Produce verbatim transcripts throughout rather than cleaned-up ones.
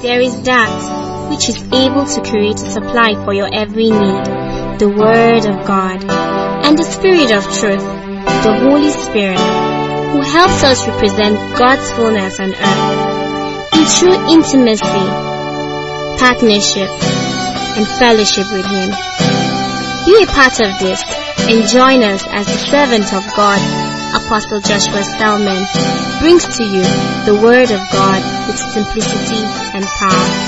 there is that which is able to create a supply for your every need, the Word of God, and the Spirit of truth, the Holy Spirit, who helps us represent God's fullness on earth in true intimacy, partnership, and fellowship with Him. Be a part of this and join us as the servant of God, Apostle Joshua Selman, brings to you the Word of God with simplicity and power.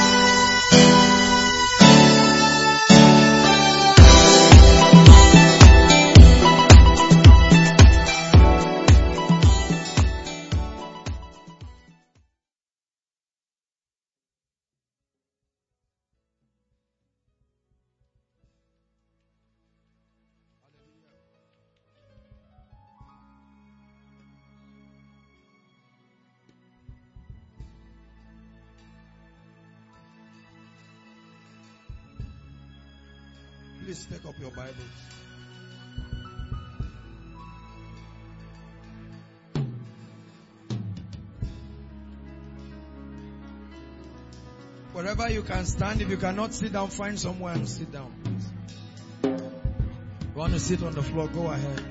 Please take up your Bibles. Wherever you can stand, if you cannot sit down, find somewhere and sit down, please. If you want to sit on the floor, go ahead.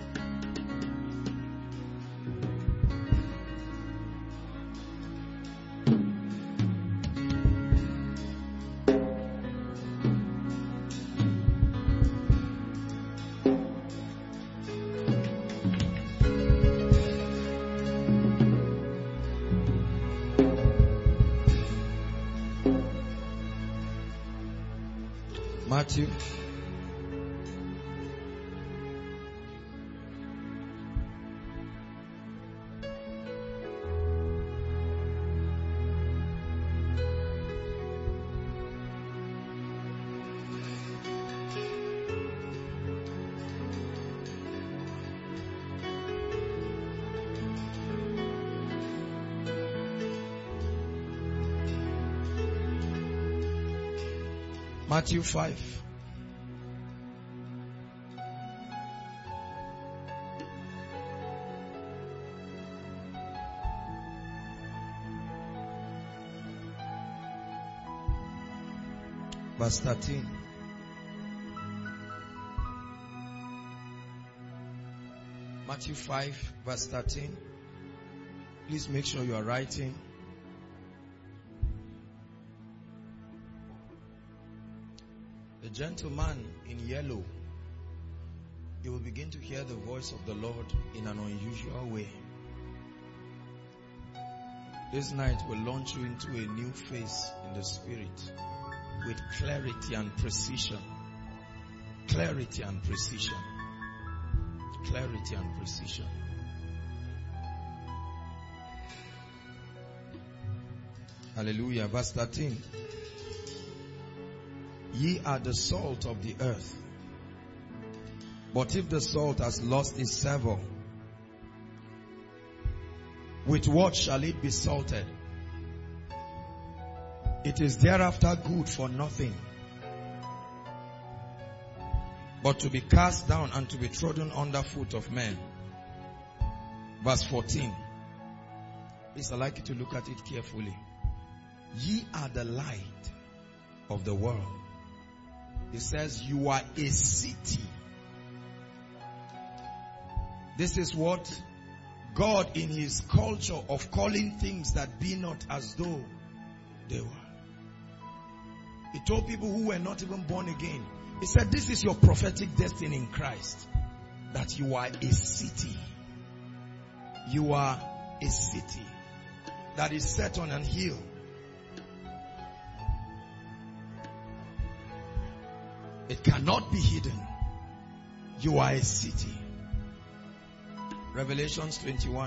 Matthew. Matthew five. Verse thirteen. Matthew five, verse thirteen. Please make sure you are writing. The gentleman in yellow, you will begin to hear the voice of the Lord in an unusual way. This night will launch you into a new phase in the Spirit with clarity and precision. Clarity and precision. Clarity and precision. Hallelujah. Verse thirteen. Ye are the salt of the earth. But if the salt has lost its savour, with what shall it be salted? It is thereafter good for nothing, but to be cast down and to be trodden under foot of men. Verse fourteen. Please, I'd like you to look at it carefully. Ye are the light of the world. It says you are a city. This is what God, in His culture of calling things that be not as though they were. He told people who were not even born again. He said, this is your prophetic destiny in Christ. That you are a city. You are a city that is set on an hill. It cannot be hidden. You are a city. Revelations twenty-one.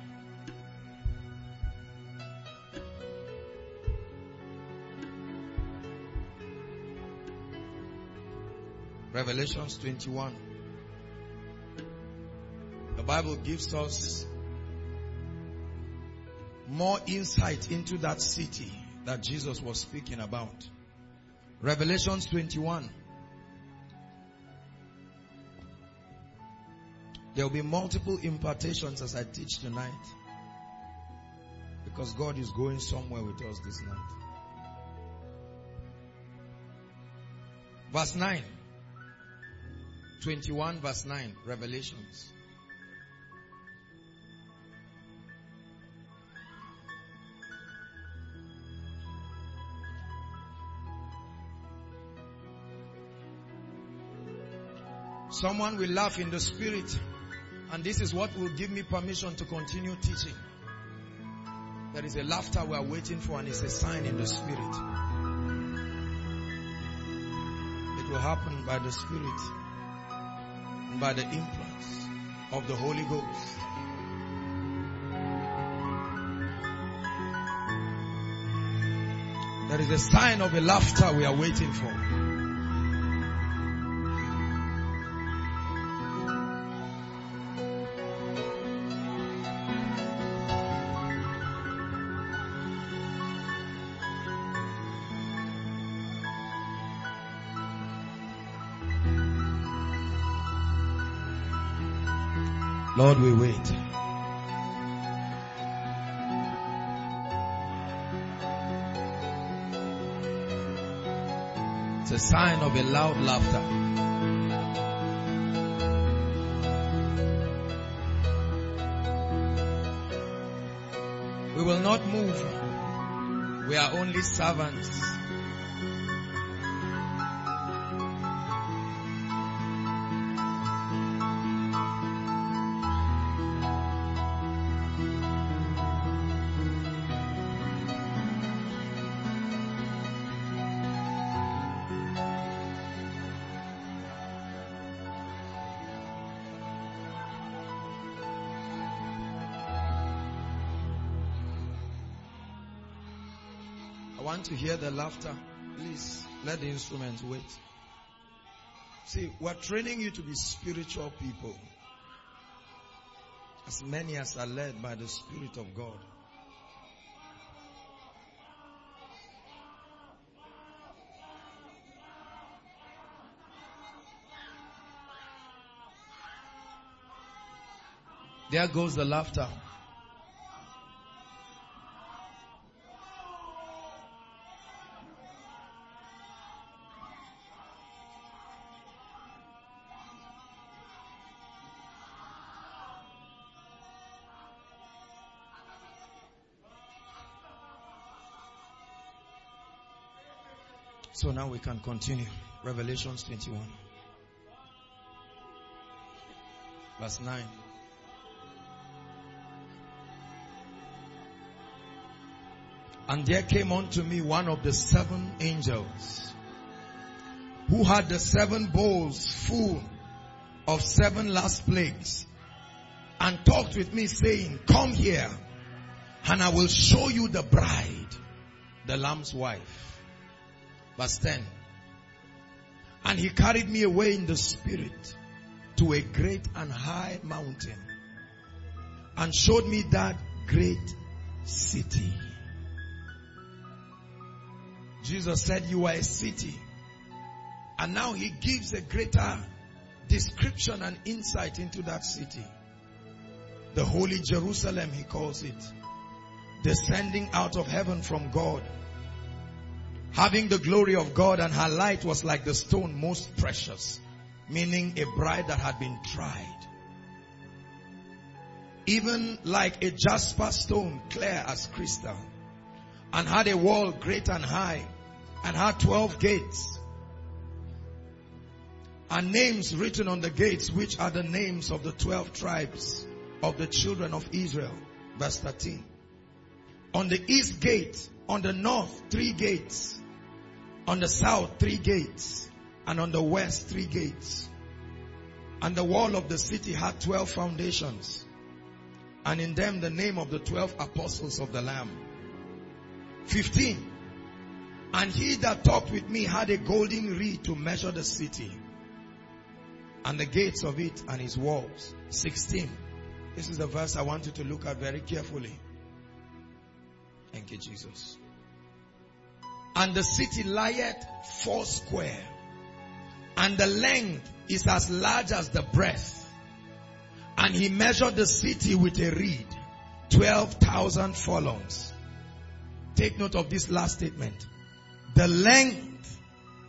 Revelations twenty-one. The Bible gives us more insight into that city that Jesus was speaking about. Revelations twenty-one. There will be multiple impartations as I teach tonight, because God is going somewhere with us this night. Verse nine. twenty-one verse nine. Revelations. Someone will laugh in the spirit, and this is what will give me permission to continue teaching. There is a laughter we are waiting for, and it's a sign in the spirit. It will happen by the Spirit and by the influence of the Holy Ghost. There is a sign of a laughter we are waiting for. Lord, we wait. It's a sign of a loud laughter. We will not move. We are only servants. To hear the laughter, please let the instruments wait. See, we're training you to be spiritual people, as many as are led by the Spirit of God. There goes the laughter. So now we can continue. Revelations twenty-one. Verse nine. And there came unto me one of the seven angels, who had the seven bowls full of seven last plagues, and talked with me, saying, Come here, and I will show you the bride, the Lamb's wife. Verse ten. And he carried me away in the spirit to a great and high mountain, and showed me that great city. Jesus said, you are a city. And now he gives a greater description and insight into that city. The Holy Jerusalem, he calls it, descending out of heaven from God, having the glory of God, and her light was like the stone most precious, meaning a bride that had been tried. Even like a jasper stone, clear as crystal, and had a wall great and high, and had twelve gates, and names written on the gates, which are the names of the twelve tribes of the children of Israel. Verse thirteen. On the east gate, on the north, three gates. On the south, three gates. And on the west, three gates. And the wall of the city had twelve foundations, and in them the name of the twelve apostles of the Lamb. fifteen. And he that talked with me had a golden reed to measure the city, and the gates of it, and its walls. sixteen. This is the verse I want you to look at very carefully. Thank you, Jesus. And the city lieth four square, and the length is as large as the breadth. And he measured the city with a reed, twelve thousand furlongs. Take note of this last statement. The length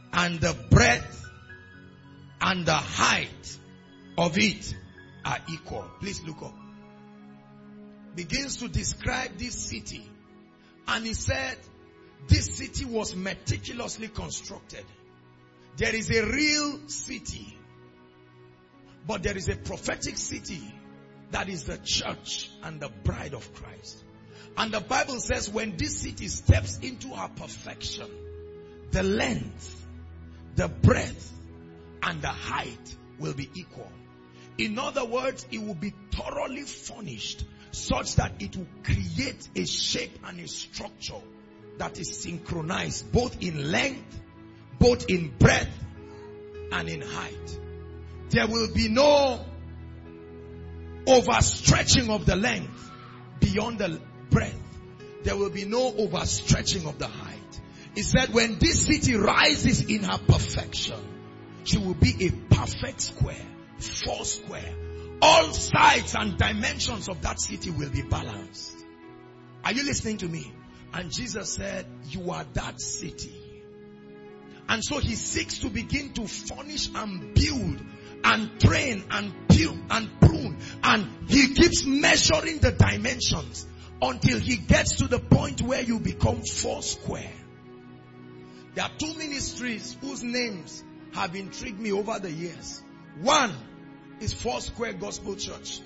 and the breadth and the height of it are equal. Please look up. Begins to describe this city. And he said, this city was meticulously constructed. There is a real city, but there is a prophetic city that is the church and the bride of Christ. And the Bible says when this city steps into her perfection, the length, the breadth, and the height will be equal. In other words, it will be thoroughly furnished such that it will create a shape and a structure that is synchronized both in length, both in breadth, and in height. There will be no overstretching of the length beyond the breadth. There will be no overstretching of the height. He said when this city rises in her perfection, she will be a perfect square, four square. All sides and dimensions of that city will be balanced. Are you listening to me? And Jesus said, you are that city. And so he seeks to begin to furnish and build and train and build and prune. And he keeps measuring the dimensions until he gets to the point where you become four square. There are two ministries whose names have intrigued me over the years. One is Four Square Gospel Church.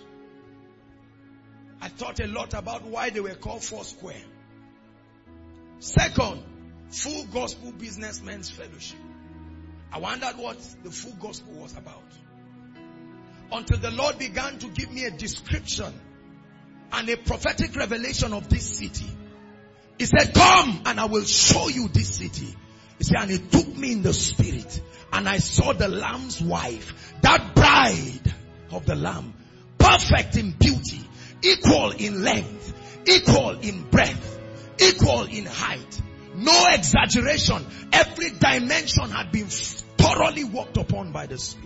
I thought a lot about why they were called Four Square. Second, Full Gospel Businessmen's Fellowship. I wondered what the full gospel was about. Until the Lord began to give me a description and a prophetic revelation of this city. He said, come and I will show you this city. He said, and he took me in the spirit and I saw the Lamb's wife, that bride of the Lamb, perfect in beauty, equal in length, equal in breadth, equal in height. No exaggeration. Every dimension had been thoroughly worked upon by the Spirit.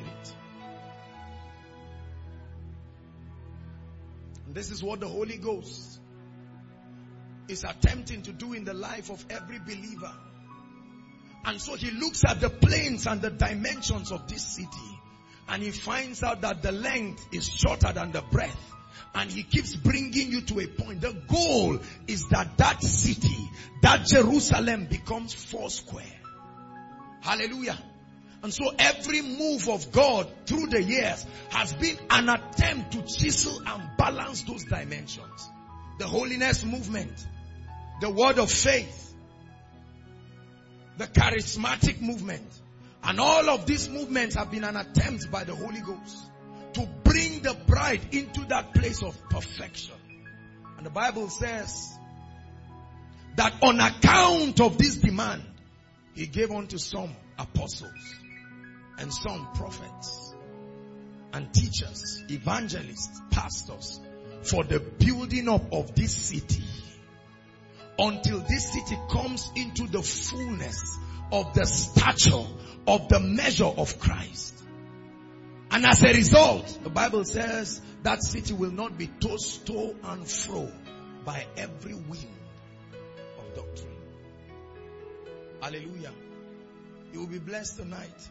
And this is what the Holy Ghost is attempting to do in the life of every believer. And so he looks at the planes and the dimensions of this city, and he finds out that the length is shorter than the breadth. And he keeps bringing you to a point. The goal is that that city, that Jerusalem, becomes four square. Hallelujah. And so every move of God through the years has been an attempt to chisel and balance those dimensions. The holiness movement, the word of faith, the charismatic movement, and all of these movements have been an attempt by the Holy Ghost to bring the bride into that place of perfection. And the Bible says that on account of this demand, he gave unto some apostles and some prophets and teachers, evangelists, pastors, for the building up of this city, until this city comes into the fullness of the stature of the measure of Christ. And as a result, the Bible says that city will not be tossed to and fro by every wind of doctrine. Hallelujah. You will be blessed tonight.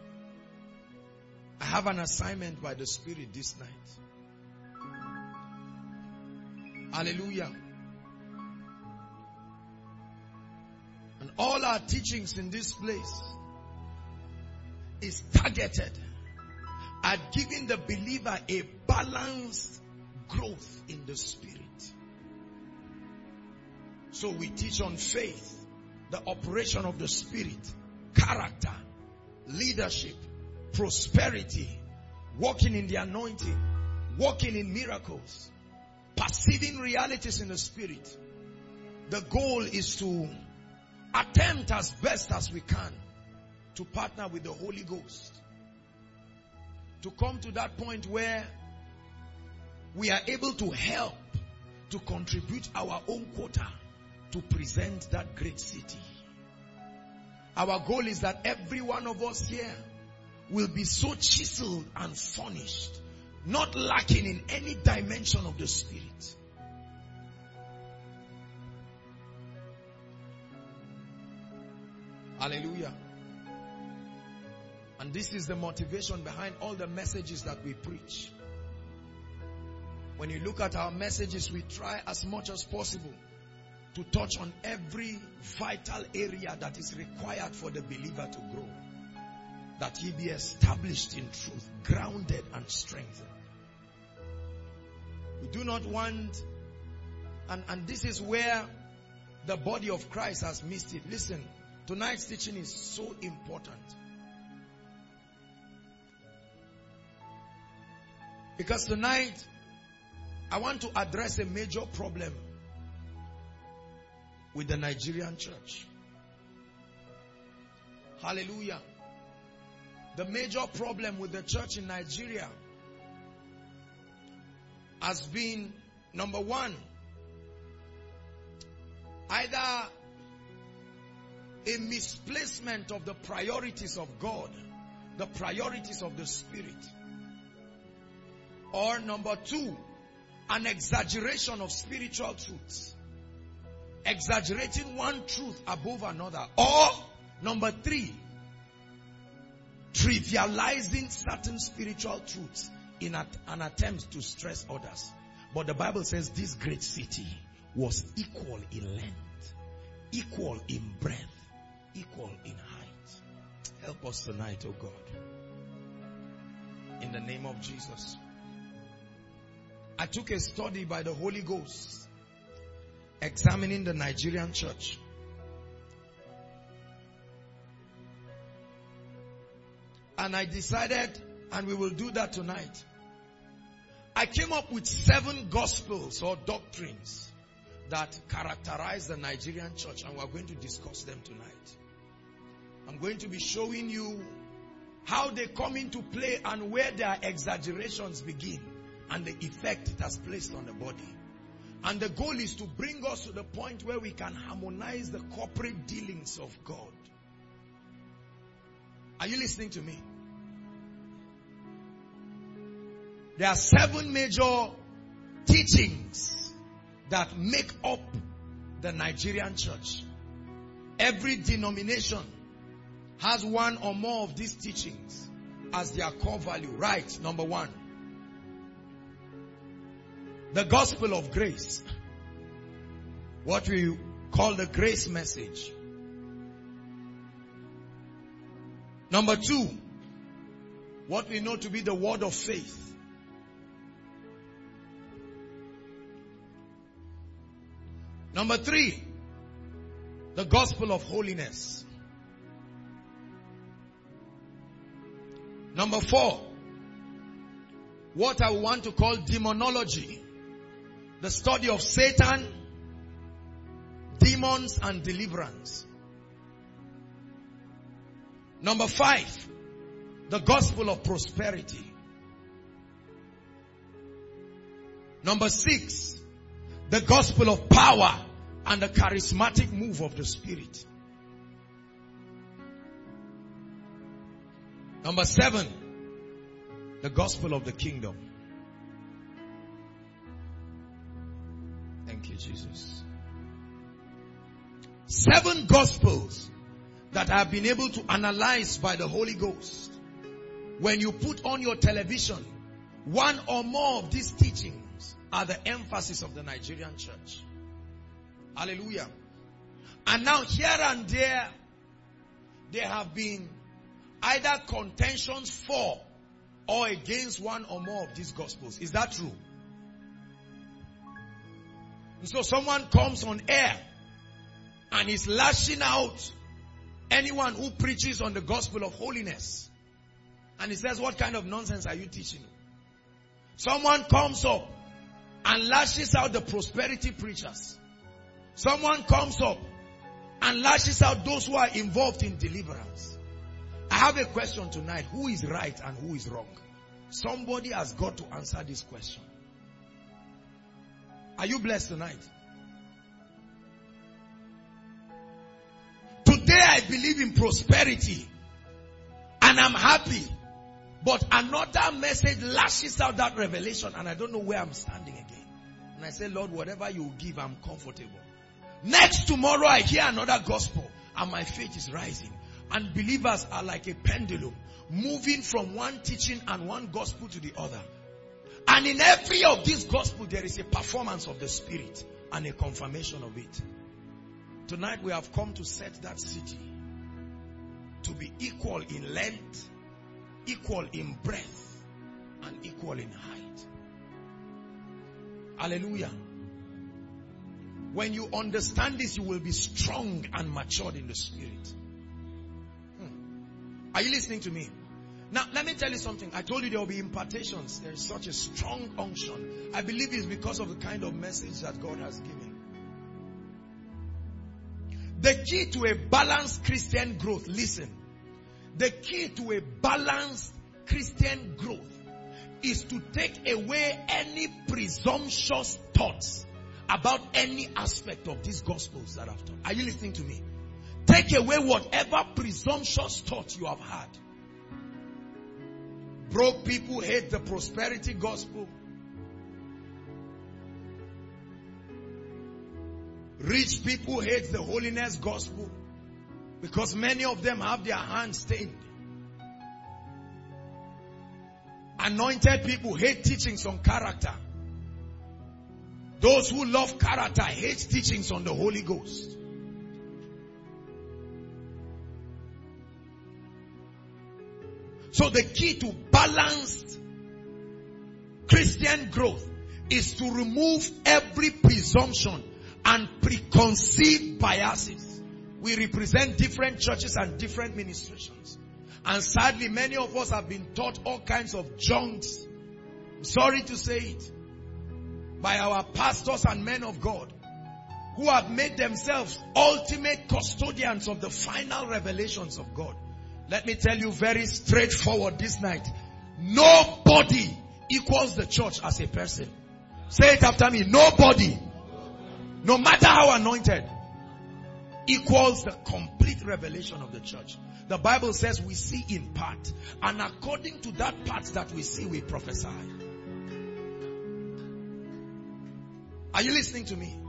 I have an assignment by the Spirit this night. Hallelujah. And all our teachings in this place is targeted at giving the believer a balanced growth in the Spirit. So we teach on faith, the operation of the Spirit, character, leadership, prosperity, walking in the anointing, walking in miracles, perceiving realities in the Spirit. The goal is to attempt as best as we can to partner with the Holy Ghost, to come to that point where we are able to help to contribute our own quota to present that great city. Our goal is that every one of us here will be so chiseled and furnished, not lacking in any dimension of the Spirit. Hallelujah. And this is the motivation behind all the messages that we preach. When you look at our messages, we try as much as possible to touch on every vital area that is required for the believer to grow. That he be established in truth, grounded and strengthened. We do not want, and, and this is where the body of Christ has missed it. Listen, tonight's teaching is so important. Because tonight, I want to address a major problem with the Nigerian church. Hallelujah. The major problem with the church in Nigeria has been, number one, either a misplacement of the priorities of God, the priorities of the Spirit, or number two, an exaggeration of spiritual truths. Exaggerating one truth above another. Or, number three, trivializing certain spiritual truths in an attempt to stress others. But the Bible says this great city was equal in length, equal in breadth, equal in height. Help us tonight, oh God. In the name of Jesus. I took a study by the Holy Ghost examining the Nigerian church. And I decided, and we will do that tonight, I came up with seven gospels or doctrines that characterize the Nigerian church, and we're going to discuss them tonight. I'm going to be showing you how they come into play and where their exaggerations begin and the effect it has placed on the body. And the goal is to bring us to the point where we can harmonize the corporate dealings of God. Are you listening to me? There are seven major teachings that make up the Nigerian church. Every denomination has one or more of these teachings as their core value. Right, number one. The gospel of grace. What we call the grace message. Number two. What we know to be the word of faith. Number three. The gospel of holiness. Number four. What I want to call demonology. The study of Satan, demons and deliverance. Number five, the gospel of prosperity. Number six, the gospel of power and the charismatic move of the Spirit. Number seven, the gospel of the kingdom. Thank you, Jesus. Seven gospels that I have been able to analyze by the Holy Ghost. When you put on your television, one or more of these teachings are the emphasis of the Nigerian church. Hallelujah. And now here and there, there have been either contentions for or against one or more of these gospels. Is that true? And so someone comes on air and is lashing out anyone who preaches on the gospel of holiness. And he says, what kind of nonsense are you teaching? Someone comes up and lashes out the prosperity preachers. Someone comes up and lashes out those who are involved in deliverance. I have a question tonight. Who is right and who is wrong? Somebody has got to answer this question. Are you blessed tonight? Today I believe in prosperity and I'm happy. But another message lashes out that revelation and I don't know where I'm standing again. And I say, Lord, whatever you give, I'm comfortable. Next tomorrow I hear another gospel and my faith is rising. And believers are like a pendulum, moving from one teaching and one gospel to the other. And in every of these gospels, there is a performance of the Spirit and a confirmation of it. Tonight we have come to set that city to be equal in length, equal in breadth, and equal in height. Hallelujah. When you understand this, you will be strong and matured in the Spirit. Hmm. Are you listening to me? Now, let me tell you something. I told you there will be impartations. There is such a strong unction. I believe it's because of the kind of message that God has given. The key to a balanced Christian growth, listen. The key to a balanced Christian growth is to take away any presumptuous thoughts about any aspect of these gospels that I've taught. Are you listening to me? Take away whatever presumptuous thought you have had. Broke people hate the prosperity gospel. Rich people hate the holiness gospel because many of them have their hands stained. Anointed people hate teachings on character. Those who love character hate teachings on the Holy Ghost. So the key to balanced Christian growth is to remove every presumption and preconceived biases. We represent different churches and different ministrations. And sadly, many of us have been taught all kinds of junks. I'm sorry to say it. By our pastors and men of God who have made themselves ultimate custodians of the final revelations of God. Let me tell you very straightforward this night. Nobody equals the church as a person. Say it after me. Nobody, no matter how anointed, equals the complete revelation of the church. The Bible says we see in part, and according to that part that we see, we prophesy. Are you listening to me?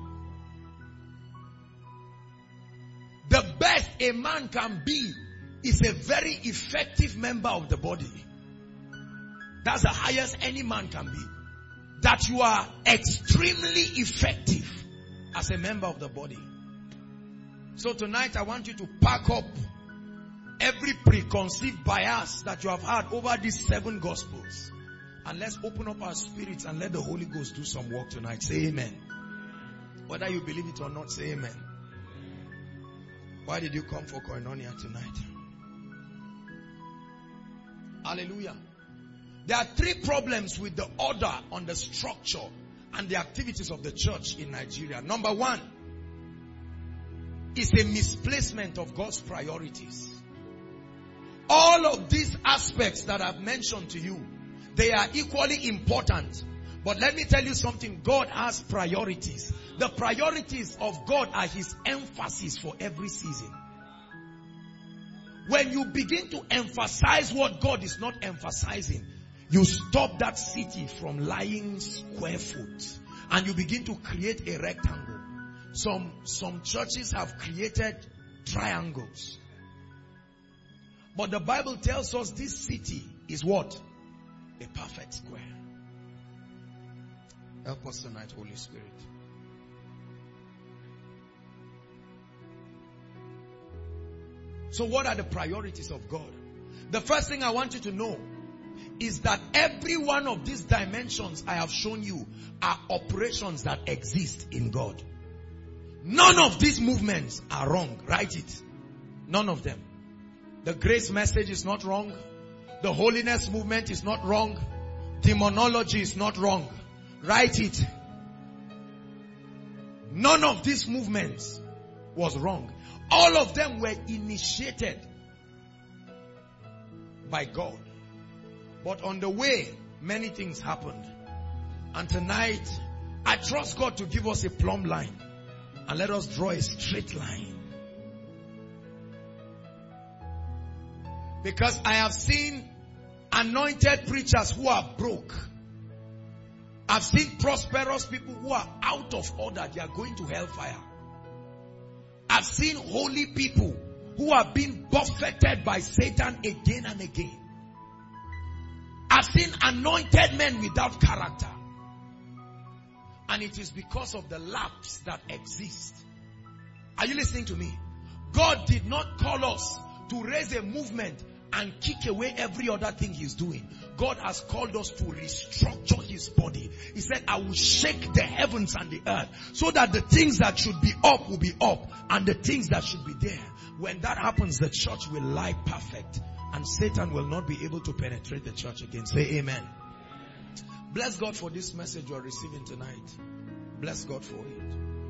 The best a man can be is a very effective member of the body. That's the highest any man can be. That you are extremely effective as a member of the body. So tonight I want you to pack up every preconceived bias that you have had over these seven gospels. And let's open up our spirits and let the Holy Ghost do some work tonight. Say amen. Whether you believe it or not, say amen. Why did you come for Koinonia tonight? Hallelujah. There are three problems with the order on the structure and the activities of the church in Nigeria. Number one is a misplacement of God's priorities. All of these aspects that I've mentioned to you, they are equally important. But let me tell you something. God has priorities. The priorities of God are His emphasis for every season. When you begin to emphasize what God is not emphasizing, you stop that city from lying square foot. And you begin to create a rectangle. Some, some churches have created triangles. But the Bible tells us this city is what? A perfect square. Help us tonight, Holy Spirit. So what are the priorities of God? The first thing I want you to know is that every one of these dimensions I have shown you are operations that exist in God. None of these movements are wrong. Write it. None of them. The grace message is not wrong. The holiness movement is not wrong. Demonology is not wrong. Write it. None of these movements was wrong. All of them were initiated by God. But on the way, many things happened. And tonight, I trust God to give us a plumb line. And let us draw a straight line. Because I have seen anointed preachers who are broke. I've seen prosperous people who are out of order. They are going to hellfire. I've seen holy people who are being buffeted by Satan again and again. I've seen anointed men without character. And it is because of the lapse that exist. Are you listening to me? God did not call us to raise a movement and kick away every other thing he's doing. God has called us to restructure his body. He said, I will shake the heavens and the earth so that the things that should be up will be up and the things that should be there. When that happens, the church will lie perfect and Satan will not be able to penetrate the church again. Say amen. Bless God for this message you are receiving tonight. Bless God for it.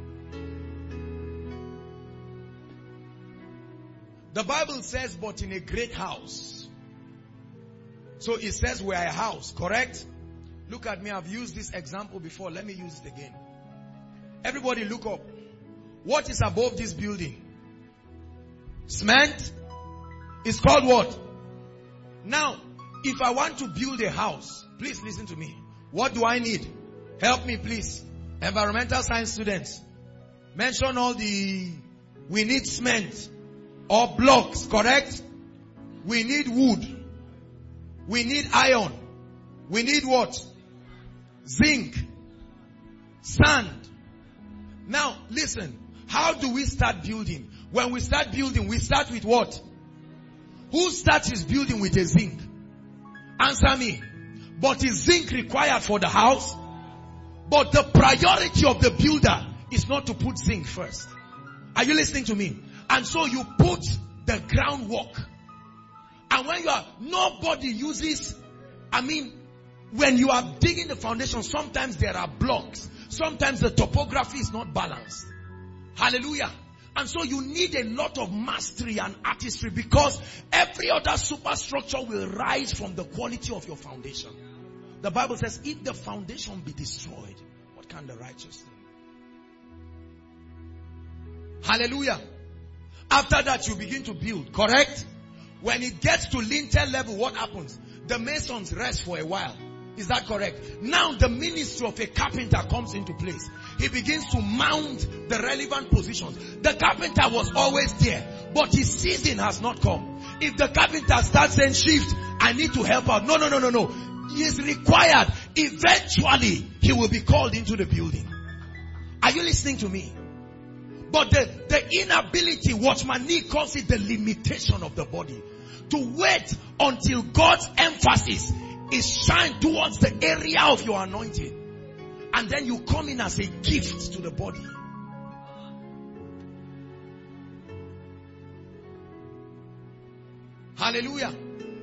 The Bible says, but in a great house. So it says we are a house, correct? Look at me, I've used this example before. Let me use it again. Everybody look up. What is above this building? Cement? It's called what? Now, if I want to build a house, please listen to me. What do I need? Help me please. Environmental science students. Mention all the, we need cement or blocks, correct? We need wood. We need iron. We need what? Zinc. Sand. Now, listen. How do we start building? When we start building, we start with what? Who starts his building with a zinc? Answer me. But is zinc required for the house? But the priority of the builder is not to put zinc first. Are you listening to me? And so you put the groundwork. And when you are, nobody uses, I mean, when you are digging the foundation, sometimes there are blocks. Sometimes the topography is not balanced. Hallelujah. And so you need a lot of mastery and artistry because every other superstructure will rise from the quality of your foundation. The Bible says, if the foundation be destroyed, what can the righteous do? Hallelujah. After that, you begin to build, correct? When it gets to lintel level, what happens? The masons rest for a while. Is that correct? Now the ministry of a carpenter comes into place. He begins to mount the relevant positions. The carpenter was always there, but his season has not come. If the carpenter starts saying, shift, I need to help out. No, no, no, no, no. He is required. Eventually, he will be called into the building. Are you listening to me? But the, the inability, Watchman Nee calls it the limitation of the body. To wait until God's emphasis is shined towards the area of your anointing. And then you come in as a gift to the body. Hallelujah.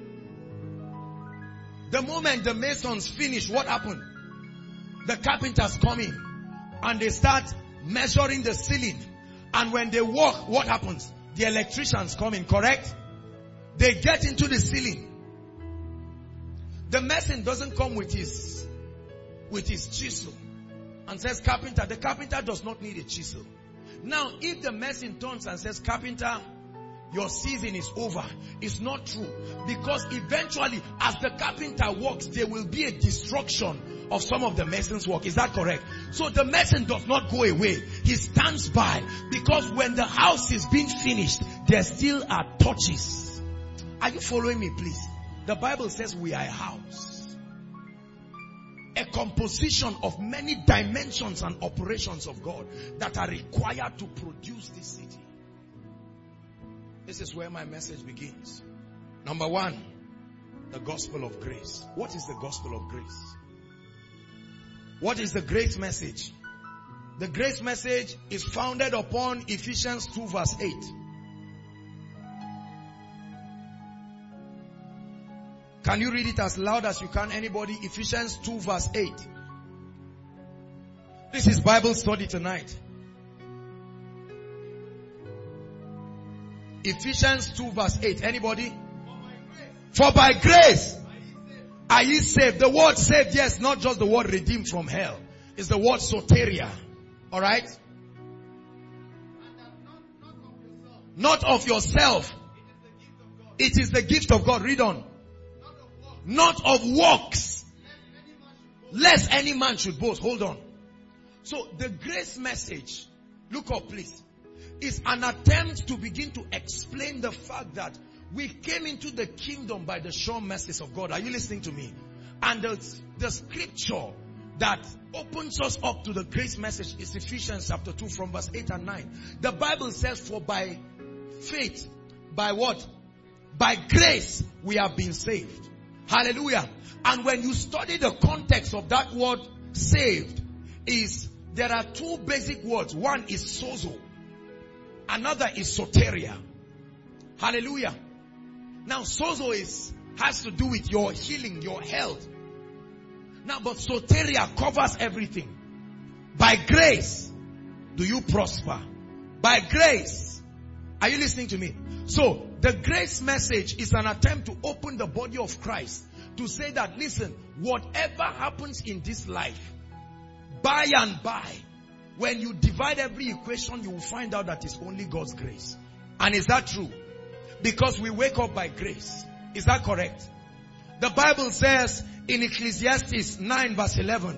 The moment the masons finish, what happened? The carpenters come in and they start measuring the ceiling. And when they walk, what happens? The electricians come in, correct? They get into the ceiling. The mason doesn't come with his, with his chisel and says, carpenter. The carpenter does not need a chisel. Now, if the mason turns and says, carpenter, your season is over, it's not true. Because eventually, as the carpenter works, there will be a destruction of some of the mason's work. Is that correct? So the mason does not go away. He stands by. Because when the house is being finished, there still are touches. Are you following me, please? The Bible says we are a house. A composition of many dimensions and operations of God that are required to produce this city. This is where my message begins. Number one, the gospel of grace. What is the gospel of grace? What is the grace message? The grace message is founded upon Ephesians two verse eight. Can you read it as loud as you can? Anybody? Ephesians two verse eight. This is Bible study tonight. Ephesians two verse eight. Anybody? For by grace are ye saved. The word saved, yes, not just the word redeemed from hell. It's the word soteria. Alright? Not of yourself. It is the gift of God. Read on. Not of works, lest any man should boast. Hold on. So the grace message, look up please. is an attempt to begin to explain the fact that we came into the kingdom by the sure mercies of God. Are you listening to me? And the, the scripture that opens us up to the grace message is Ephesians chapter two from verse eight and nine. The Bible says, for by faith, by what? By grace we have been saved. Hallelujah. And when you study the context of that word saved, is there are two basic words. One is sozo. Another is soteria. Hallelujah. Now sozo is has to do with your healing, your health. Now but soteria covers everything. By grace do you prosper. By grace. Are you listening to me? So the grace message is an attempt to open the body of Christ to say that, listen, whatever happens in this life, by and by, when you divide every equation, you will find out that it's only God's grace. And is that true? Because we wake up by grace. Is that correct? The Bible says in Ecclesiastes nine verse eleven,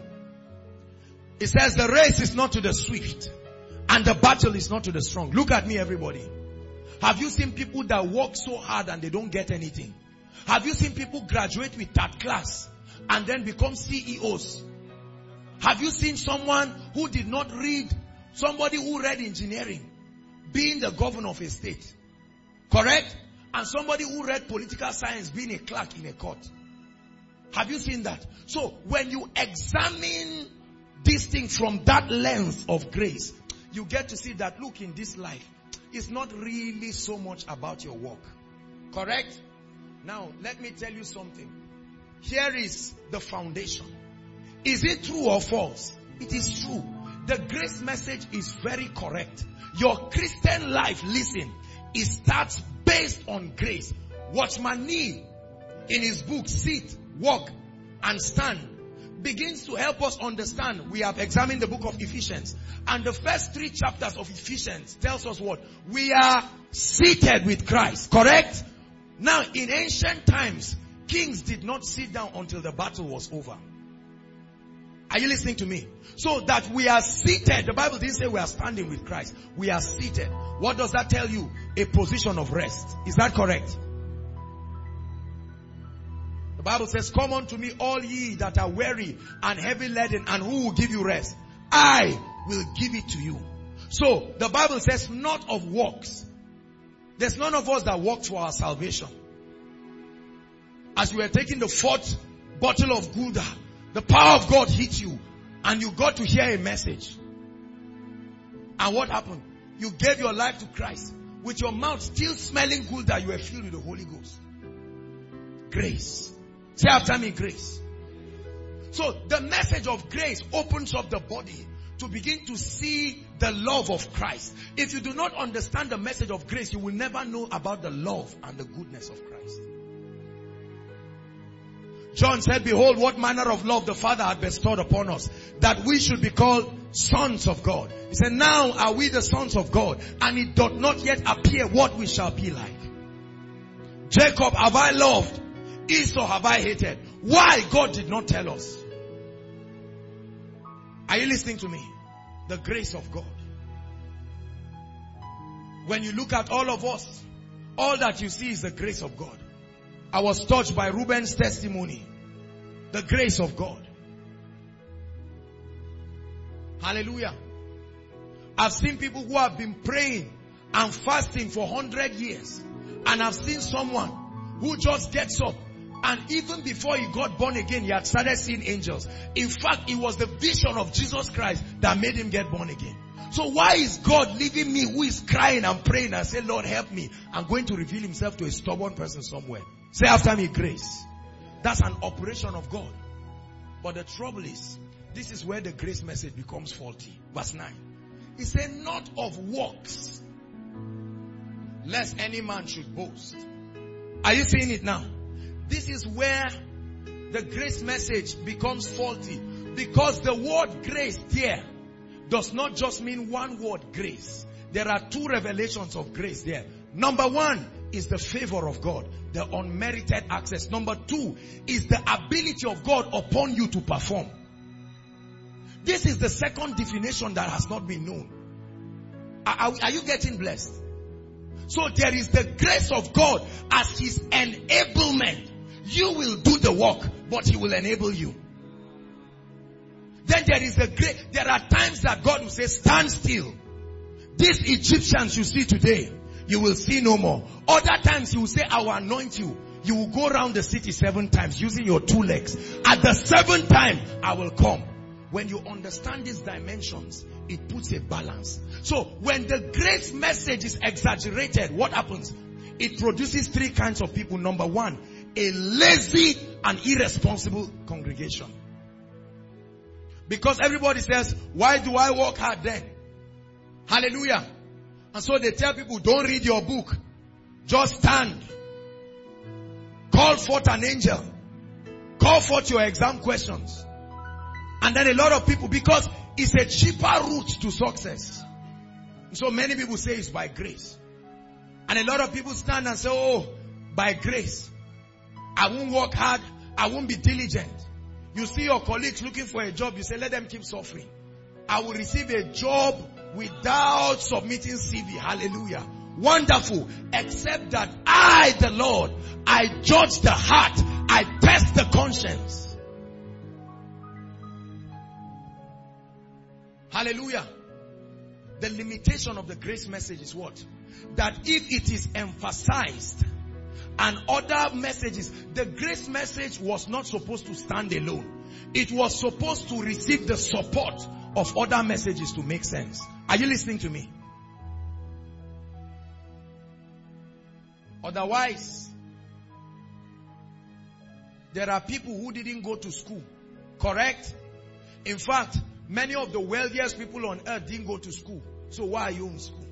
it says the race is not to the swift and the battle is not to the strong. Look at me, everybody. Have you seen people that work so hard and they don't get anything? Have you seen people graduate with third class and then become C E Os? Have you seen someone who did not read, somebody who read engineering, being the governor of a state? Correct? And somebody who read political science being a clerk in a court. Have you seen that? So when you examine this thing from that lens of grace, you get to see that, look, in this life, it's not really so much about your work. Correct? Now, let me tell you something. Here is the foundation. Is it true or false? It is true. The grace message is very correct. Your Christian life, listen, it starts based on grace. Watchman Nee, in his book, Sit, Walk, and Stand, begins to help us understand. We have examined the book of Ephesians. And the first three chapters of Ephesians tells us what? We are seated with Christ. Correct? Now, in ancient times, kings did not sit down until the battle was over. Are you listening to me? So that we are seated. The Bible didn't say we are standing with Christ. We are seated. What does that tell you? A position of rest. Is that correct? The Bible says, come unto me all ye that are weary and heavy laden, and who will give you rest? I will give it to you. So the Bible says not of works. There's none of us that worked for our salvation. As we were taking the fourth bottle of Gouda, the power of God hit you and you got to hear a message. And what happened? You gave your life to Christ. With your mouth still smelling Gouda, you were filled with the Holy Ghost. Grace. Say after me, grace. So the message of grace opens up the body to begin to see the love of Christ. If you do not understand the message of grace, you will never know about the love and the goodness of Christ. John said, behold, what manner of love the Father had bestowed upon us, that we should be called sons of God. He said, now are we the sons of God, and it doth not yet appear what we shall be like. Jacob have I loved, Esau have I hated. Why? God did not tell us. Are you listening to me? The grace of God. When you look at all of us, all that you see is the grace of God. I was touched by Reuben's testimony. The grace of God. Hallelujah. I've seen people who have been praying and fasting for one hundred years. And I've seen someone who just gets up. And even before he got born again, he had started seeing angels. In fact, it was the vision of Jesus Christ that made him get born again. So why is God leaving me who is crying and praying and say, Lord, help me? I'm going to reveal himself to a stubborn person somewhere. Say after me, grace. That's an operation of God. But the trouble is, this is where the grace message becomes faulty. Verse nine. He said, not of works, lest any man should boast. Are you seeing it now? This is where the grace message becomes faulty. Because the word grace there does not just mean one word, grace. There are two revelations of grace there. Number one is the favor of God, the unmerited access. Number two is the ability of God upon you to perform. This is the second definition that has not been known. Are, are, are you getting blessed? So there is the grace of God as his enablement. You will do the work, but he will enable you. Then there is a great, there are times that God will say, stand still. These Egyptians you see today, you will see no more. Other times he will say, I will anoint you. You will go around the city seven times using your two legs. At the seventh time, I will come. When you understand these dimensions, it puts a balance. So when the grace message is exaggerated, what happens? It produces three kinds of people. Number one, a lazy and irresponsible congregation. Because everybody says, why do I work hard then? Hallelujah. And so they tell people, don't read your book. Just stand. Call forth an angel. Call forth your exam questions. And then a lot of people, because it's a cheaper route to success. So many people say it's by grace. And a lot of people stand and say, oh, by grace. I won't work hard. I won't be diligent. You see your colleagues looking for a job. You say, let them keep suffering. I will receive a job without submitting C V. Hallelujah. Wonderful. Except that I, the Lord, I judge the heart. I test the conscience. Hallelujah. The limitation of the grace message is what? That if it is emphasized and other messages, the grace message was not supposed to stand alone. It was supposed to receive the support of other messages to make sense. Are you listening to me? Otherwise, there are people who didn't go to school. Correct? In fact, many of the wealthiest people on earth didn't go to school. So why are you in school?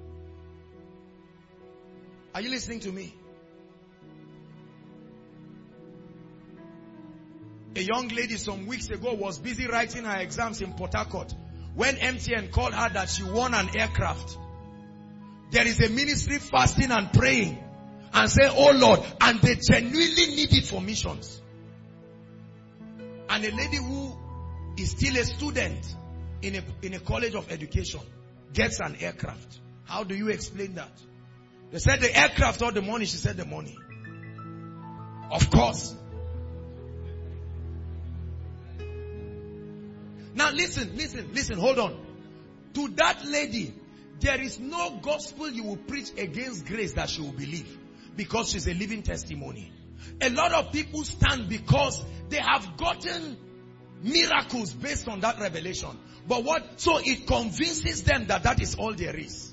Are you listening to me? A young lady some weeks ago was busy writing her exams in Port Harcourt when M T N called her that she won an aircraft. There is a ministry fasting and praying and say, oh Lord, and they genuinely need it for missions. And a lady who is still a student in a, in a college of education gets an aircraft. How do you explain that? They said the aircraft or the money. She said the money. Of course. Now listen, listen, listen, hold on. To that lady, there is no gospel you will preach against grace that she will believe. Because she's a living testimony. A lot of people stand because they have gotten miracles based on that revelation. But what? So it convinces them that that is all there is.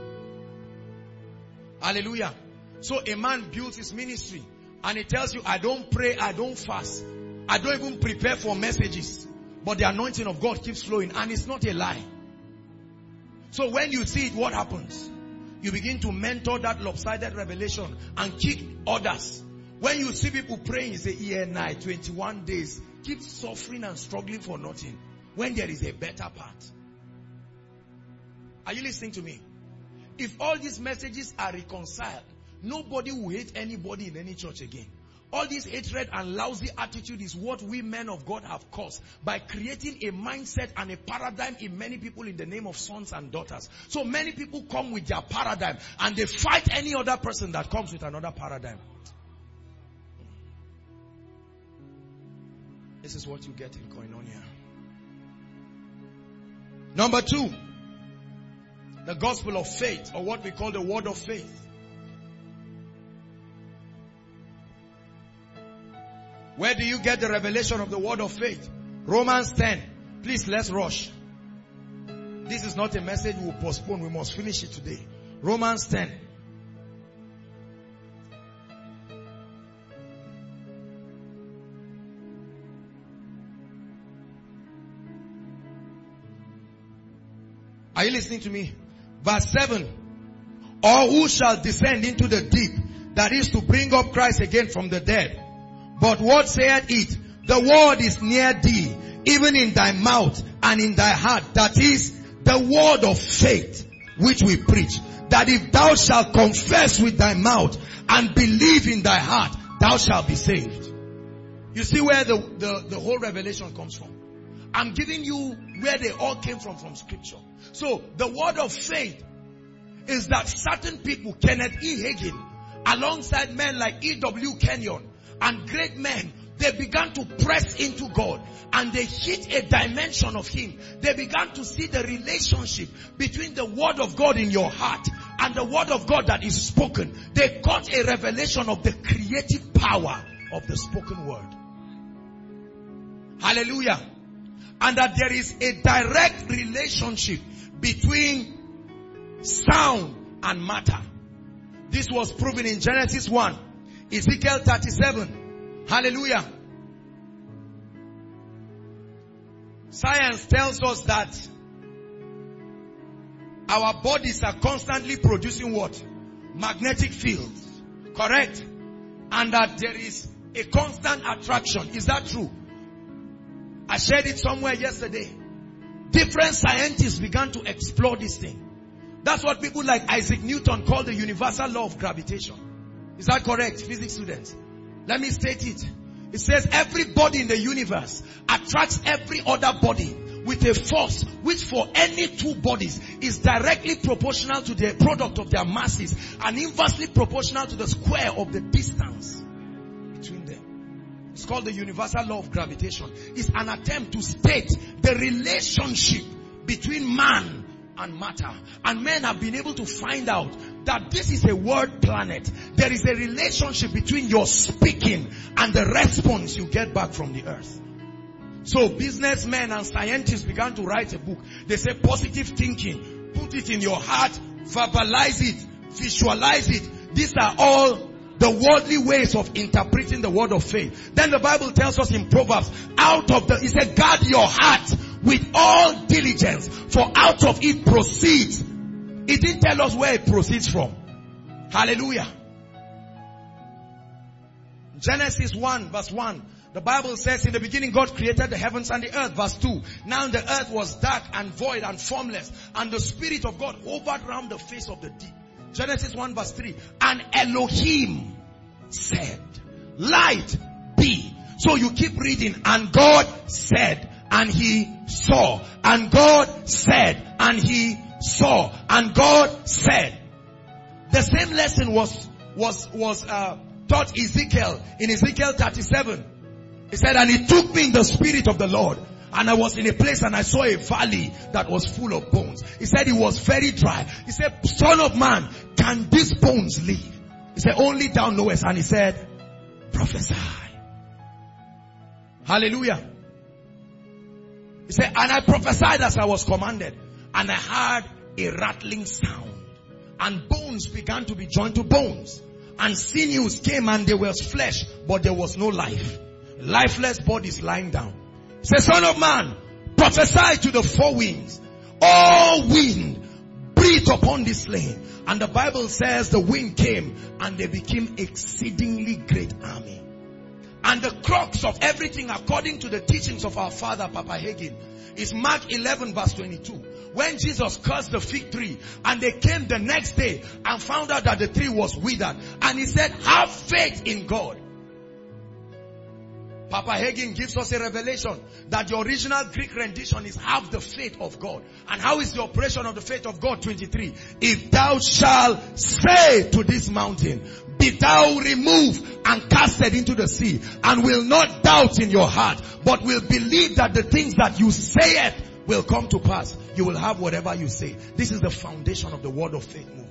Hallelujah. So a man builds his ministry and he tells you, I don't pray, I don't fast. I don't even prepare for messages. But the anointing of God keeps flowing, and it's not a lie. So when you see it, what happens? You begin to mentor that lopsided revelation and kick others. When you see people praying, you say, yeah, night, twenty-one days. Keep suffering and struggling for nothing. When there is a better path. Are you listening to me? If all these messages are reconciled, nobody will hate anybody in any church again. All this hatred and lousy attitude is what we men of God have caused by creating a mindset and a paradigm in many people in the name of sons and daughters. So many people come with their paradigm and they fight any other person that comes with another paradigm. This is what you get in Koinonia. Number two, the gospel of faith, or what we call the word of faith. Where do you get the revelation of the word of faith? Romans ten. Please, let's rush. This is not a message we'll postpone. We must finish it today. Romans ten. Are you listening to me? Verse seven. Or who shall descend into the deep, that is to bring up Christ again from the dead? But what saith it? The word is near thee, even in thy mouth and in thy heart. That is the word of faith which we preach. That if thou shalt confess with thy mouth and believe in thy heart, thou shalt be saved. You see where the, the, the whole revelation comes from. I'm giving you where they all came from, from scripture. So the word of faith is that certain people, Kenneth E. Hagin, alongside men like E W Kenyon and great men, they began to press into God and they hit a dimension of Him. They began to see the relationship between the word of God in your heart and the word of God that is spoken. They got a revelation of the creative power of the spoken word. Hallelujah. And that there is a direct relationship between sound and matter. This was proven in Genesis one, Ezekiel thirty-seven. Hallelujah. Science tells us that our bodies are constantly producing what? Magnetic fields. Correct? And that there is a constant attraction. Is that true? I shared it somewhere yesterday. Different scientists began to explore this thing. That's what people like Isaac Newton call the universal law of gravitation. Is that correct, physics students? Let me state it. It says every body in the universe attracts every other body with a force which for any two bodies is directly proportional to the product of their masses and inversely proportional to the square of the distance between them. It's called the universal law of gravitation. It's an attempt to state the relationship between man and matter. And men have been able to find out that this is a word planet. There is a relationship between your speaking and the response you get back from the earth. So businessmen and scientists began to write a book. They say positive thinking. Put it in your heart. Verbalize it. Visualize it. These are all the worldly ways of interpreting the word of faith. Then the Bible tells us in Proverbs, out of the, it said, guard your heart with all diligence, for out of it proceeds. It didn't tell us where it proceeds from. Hallelujah. Genesis one verse one. The Bible says in the beginning God created the heavens and the earth. Verse two. Now the earth was dark and void and formless, and the Spirit of God hovered around the face of the deep. Genesis one verse three. And Elohim said, light be. So you keep reading. And God said, and He saw. And God said, and He saw. And God said. The same lesson was was was uh, taught Ezekiel in Ezekiel thirty-seven. He said, and He took me in the Spirit of the Lord, and I was in a place and I saw a valley that was full of bones. He said it was very dry. He said, Son of man, can these bones live? He said, only thou knowest. And He said, prophesy. Hallelujah. He said, and I prophesied as I was commanded, and I heard a rattling sound, and bones began to be joined to bones, and sinews came and there was flesh, but there was no life. Lifeless bodies lying down. He said, Son of man, prophesy to the four winds. All wind, breathe upon this slain. And the Bible says the wind came and they became exceedingly great army. And the crux of everything, according to the teachings of our father Papa Hagin, is Mark eleven verse twenty-two. When Jesus cursed the fig tree and they came the next day and found out that the tree was withered. And He said, have faith in God. Papa Hagin gives us a revelation that the original Greek rendition is have the faith of God. And how is the operation of the faith of God? twenty-three. If thou shalt say to this mountain, be thou removed and casted into the sea, and will not doubt in your heart, but will believe that the things that you sayeth will come to pass, you will have whatever you say. This is the foundation of the word of faith movement.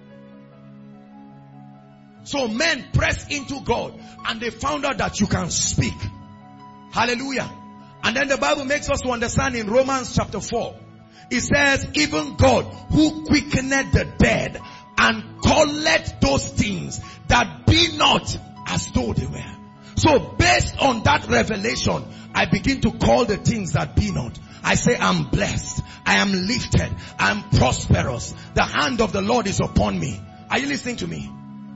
So men press into God and they found out that you can speak. Hallelujah. And then the Bible makes us to understand in Romans chapter four. It says, even God who quickeneth the dead and calleth those things that be not as though they were. So based on that revelation, I begin to call the things that be not. I say, I'm blessed. I am lifted. I am prosperous. The hand of the Lord is upon me. Are you listening to me?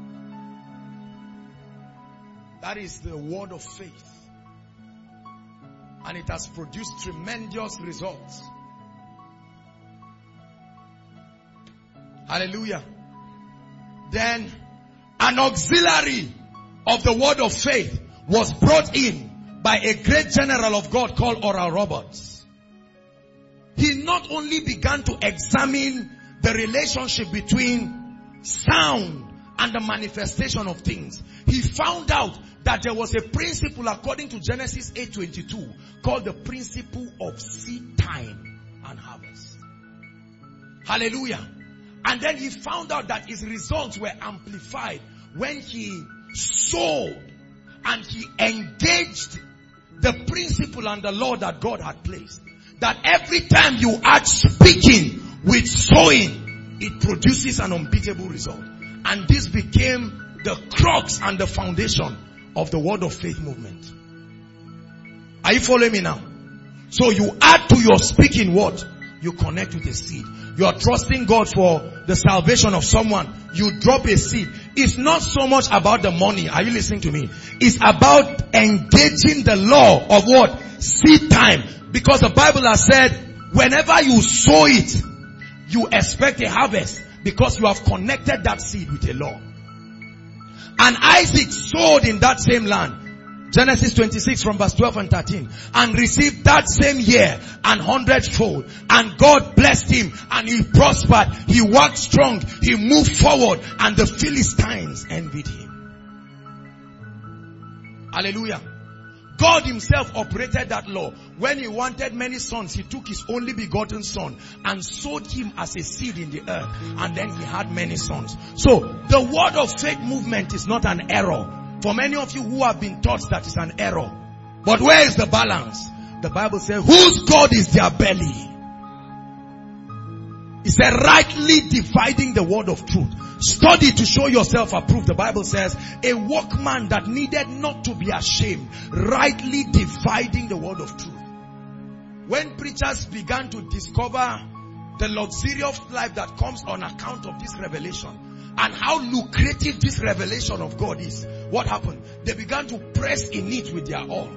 That is the word of faith. And it has produced tremendous results. Hallelujah. Then an auxiliary of the word of faith was brought in by a great general of God called Oral Roberts. not only began to examine the relationship between sound and the manifestation of things, he found out that there was a principle according to Genesis eight twenty-two called the principle of seed time and harvest. Hallelujah. And then he found out that his results were amplified when he sowed and he engaged the principle and the law that God had placed. That every time you add speaking with sowing, it produces an unbeatable result. And this became the crux and the foundation of the Word of Faith movement. Are you following me now? So you add to your speaking what? You connect with a seed. You are trusting God for the salvation of someone. You drop a seed. It's not so much about the money. Are you listening to me? It's about engaging the law of what? Seed time. Because the Bible has said, whenever you sow it, you expect a harvest. Because you have connected that seed with a law. And Isaac sowed in that same land. Genesis twenty-six from verse twelve and thirteen. And received that same year an hundredfold. And God blessed him and he prospered. He worked strong. He moved forward. And the Philistines envied him. Hallelujah. God himself operated that law. When he wanted many sons, he took his only begotten son and sowed him as a seed in the earth. And then he had many sons. So the Word of Faith movement is not an error. For many of you who have been taught that is an error. But where is the balance? The Bible says, whose God is their belly? It said, rightly dividing the word of truth. Study to show yourself approved. The Bible says, a workman that needed not to be ashamed, rightly dividing the word of truth. When preachers began to discover the luxurious life that comes on account of this revelation, and how lucrative this revelation of God is, what happened? They began to press in it with their all.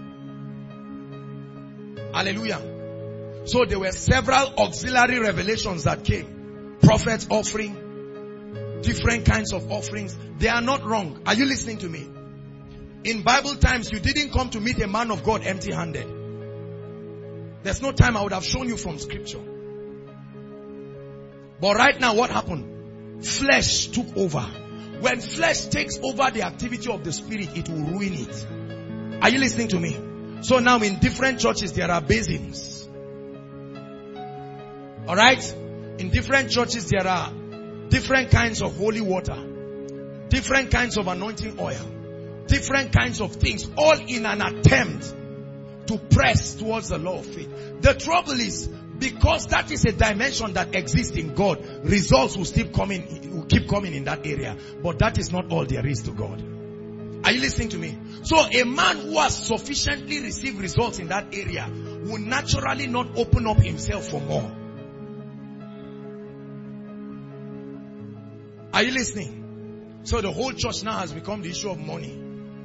Hallelujah. So there were several auxiliary revelations that came. Prophets offering, different kinds of offerings. They are not wrong. Are you listening to me? In Bible times, you didn't come to meet a man of God empty-handed. There's no time I would have shown you from scripture. But right now, what happened? Flesh took over. When flesh takes over the activity of the spirit, it will ruin it. Are you listening to me? So now in different churches, there are basins. Alright? In different churches, there are different kinds of holy water. Different kinds of anointing oil. Different kinds of things. All in an attempt to press towards the law of faith. The trouble is, because that is a dimension that exists in God, results will still coming, will keep coming in that area. But that is not all there is to God. Are you listening to me? So a man who has sufficiently received results in that area will naturally not open up himself for more. Are you listening? So the whole church now has become the issue of money.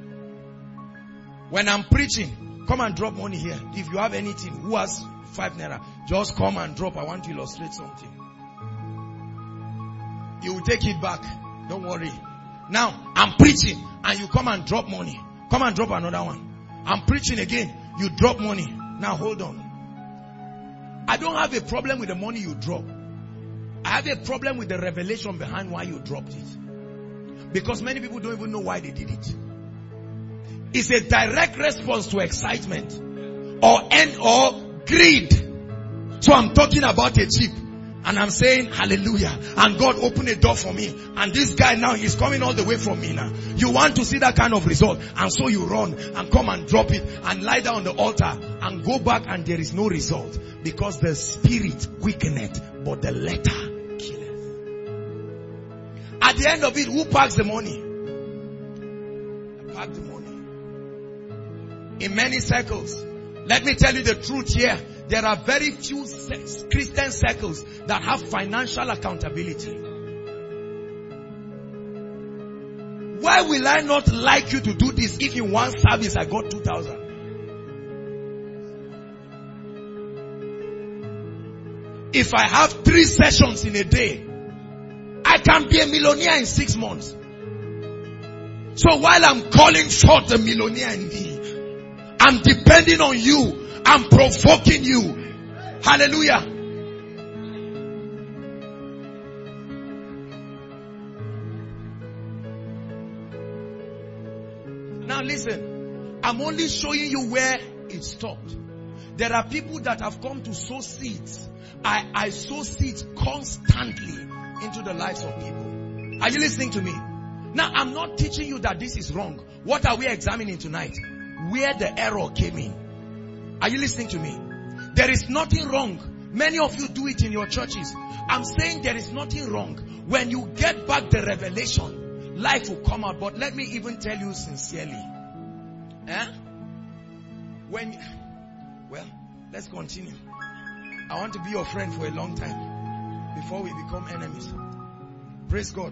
When I'm preaching, come and drop money here. If you have anything, who has five naira, just come and drop. I want to illustrate something. You will take it back. Don't worry. Now, I'm preaching and you come and drop money. Come and drop another one. I'm preaching again. You drop money. Now hold on. I don't have a problem with the money you drop. I have a problem with the revelation behind why you dropped it. Because many people don't even know why they did it. It's a direct response to excitement or end or greed. So I'm talking about a jeep and I'm saying hallelujah, and God opened a door for me, and this guy now he's coming all the way from me now. You want to see that kind of result, and so you run and come and drop it and lie down on the altar and go back, and there is no result, because the spirit quickeneth but the letter killeth. At the end of it, who packs the money? Pack the money. In many circles, let me tell you the truth here. There are very few Christian circles that have financial accountability. Why will I not like you to do this if in one service I got two thousand? If I have three sessions in a day, I can be a millionaire in six months. So while I'm calling forth the millionaire in me, I'm depending on you. I'm provoking you. Hallelujah. Now listen, I'm only showing you where it stopped. There are people that have come to sow seeds. I, I sow seeds constantly into the lives of people. Are you listening to me? Now, I'm not teaching you that this is wrong. What are we examining tonight? Where the error came in. Are you listening to me? There is nothing wrong. Many of you do it in your churches. I'm saying there is nothing wrong. When you get back the revelation, life will come out. But let me even tell you sincerely. Eh? When, well, let's continue. I want to be your friend for a long time before we become enemies. Praise God.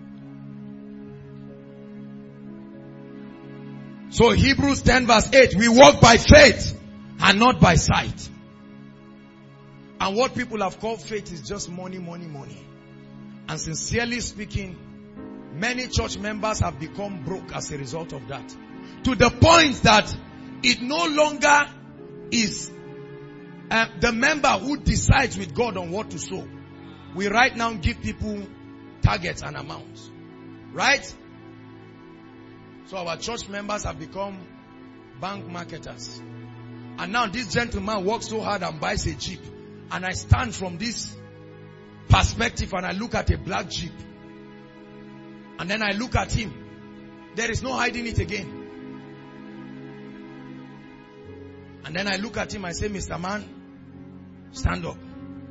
So Hebrews ten verse eight, we walk by faith and not by sight. And what people have called faith is just money, money, money. And sincerely speaking, many church members have become broke as a result of that. To the point that it no longer is uh, the member who decides with God on what to sow. We right now give people targets and amounts. Right? So our church members have become bank marketers. And now this gentleman works so hard and buys a Jeep. And I stand from this perspective and I look at a black Jeep. And then I look at him. There is no hiding it again. And then I look at him, I say, Mister Man, stand up.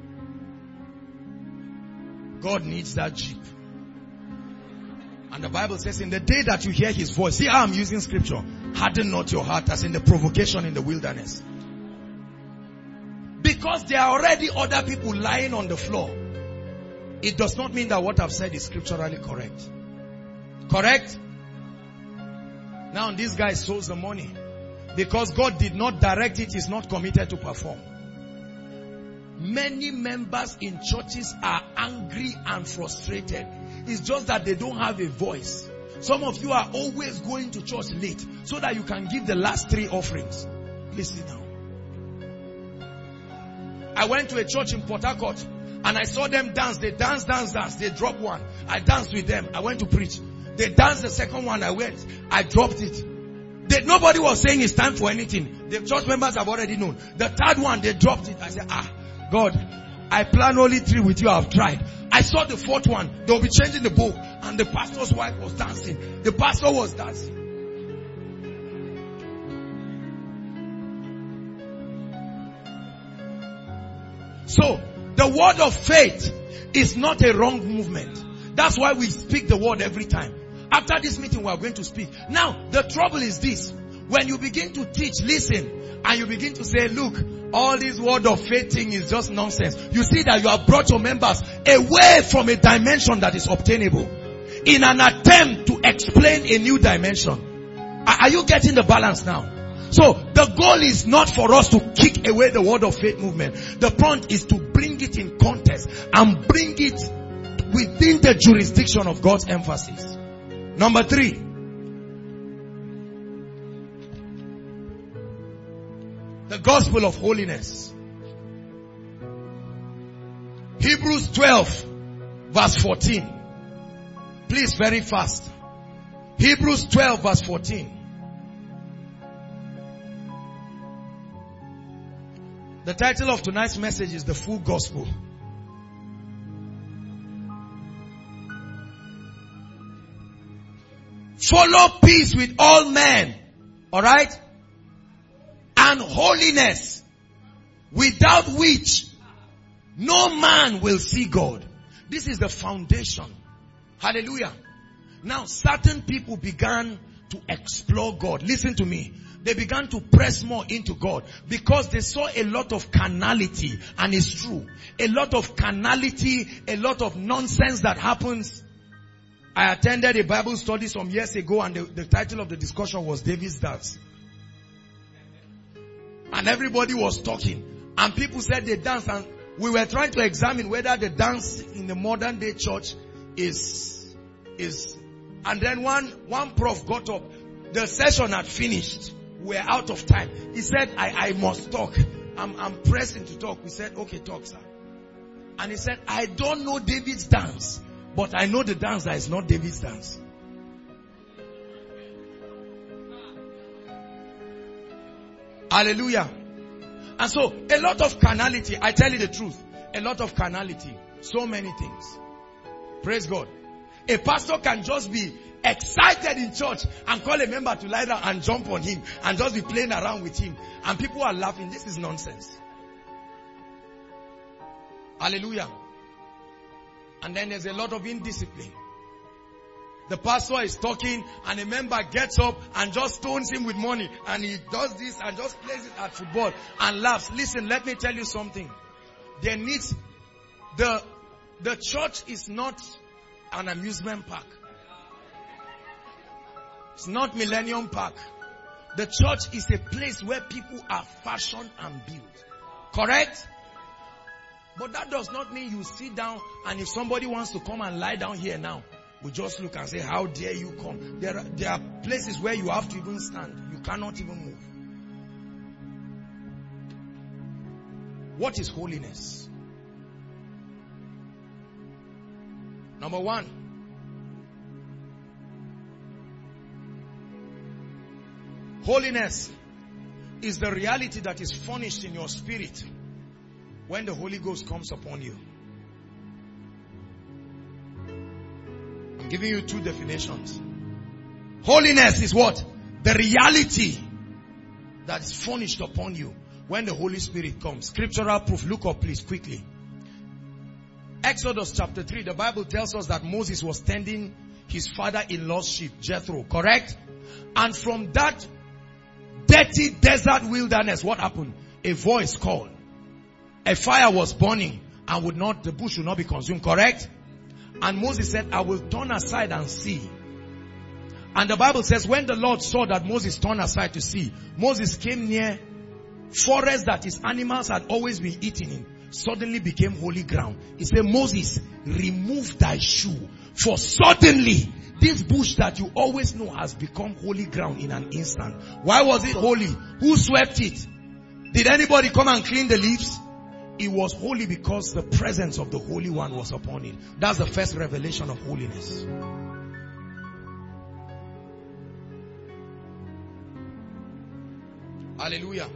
God needs that Jeep. And the Bible says, in the day that you hear his voice, see how I'm using scripture, harden not your heart as in the provocation in the wilderness. Because there are already other people lying on the floor. It does not mean that what I've said is scripturally correct. Correct? Now this guy sows the money. Because God did not direct it, he's not committed to perform. Many members in churches are angry and frustrated. It's just that they don't have a voice. Some of you are always going to church late so that you can give the last three offerings. Listen now. I went to a church in Port Harcourt and I saw them dance. They dance, dance, dance. They dropped one. I danced with them. I went to preach. They danced the second one. I went. I dropped it. They, nobody was saying it's time for anything. The church members have already known. The third one, they dropped it. I said, ah, God, I plan only three with you. I've tried. I saw the fourth one. They'll be changing the book. And the pastor's wife was dancing. The pastor was dancing. So, the word of faith is not a wrong movement. That's why we speak the word every time. After this meeting, we are going to speak. Now, the trouble is this. When you begin to teach, listen, and you begin to say, look, all this word of faith thing is just nonsense. You see that you have brought your members away from a dimension that is obtainable in an attempt to explain a new dimension. Are you getting the balance now? So, the goal is not for us to kick away the word of faith movement. The point is to bring it in context and bring it within the jurisdiction of God's emphasis. Number three. The gospel of holiness. Hebrews twelve verse fourteen. Please, very fast. Hebrews twelve verse fourteen. The title of tonight's message is the full gospel. Follow peace with all men. Alright? And holiness, without which no man will see God. This is the foundation. Hallelujah. Now, certain people began to explore God. Listen to me. They began to press more into God because they saw a lot of carnality, and it's true. A lot of carnality, a lot of nonsense that happens. I attended a Bible study some years ago, and the, the title of the discussion was David's Dance. And everybody was talking. And people said they danced, and we were trying to examine whether the dance in the modern day church is, is, and then one, one prof got up. The session had finished. We're out of time. He said, I, I must talk. I'm, I'm pressing to talk. We said, okay, talk, sir. And he said, I don't know David's dance, but I know the dance that is not David's dance. Hallelujah. And so, a lot of carnality, I tell you the truth, a lot of carnality, so many things. Praise God. A pastor can just be excited in church and call a member to lie down and jump on him and just be playing around with him. And people are laughing. This is nonsense. Hallelujah. And then there's a lot of indiscipline. The pastor is talking and a member gets up and just stones him with money and he does this and just plays it at football and laughs. Listen, let me tell you something. There needs, the, the church is not an amusement park. It's not Millennium Park. The church is a place where people are fashioned and built. Correct? But that does not mean you sit down and if somebody wants to come and lie down here now, we just look and say, how dare you come? There are, there are places where you have to even stand. You cannot even move. What is holiness? Number one. Holiness is the reality that is furnished in your spirit when the Holy Ghost comes upon you. I'm giving you two definitions. Holiness is what? The reality that is furnished upon you when the Holy Spirit comes. Scriptural proof. Look up please quickly. Exodus chapter three, the Bible tells us that Moses was tending his father-in-law's sheep, Jethro, correct? And from that dirty desert wilderness, what happened? A voice called. A fire was burning and would not, the bush would not be consumed, correct? And Moses said, I will turn aside and see. And the Bible says, when the Lord saw that Moses turned aside to see, Moses came near forest that his animals had always been eating in. Suddenly became holy ground. He said, Moses, remove thy shoe. For suddenly, this bush that you always know has become holy ground in an instant. Why was it holy? Who swept it? Did anybody come and clean the leaves? It was holy because the presence of the Holy One was upon it. That's the first revelation of holiness. Hallelujah.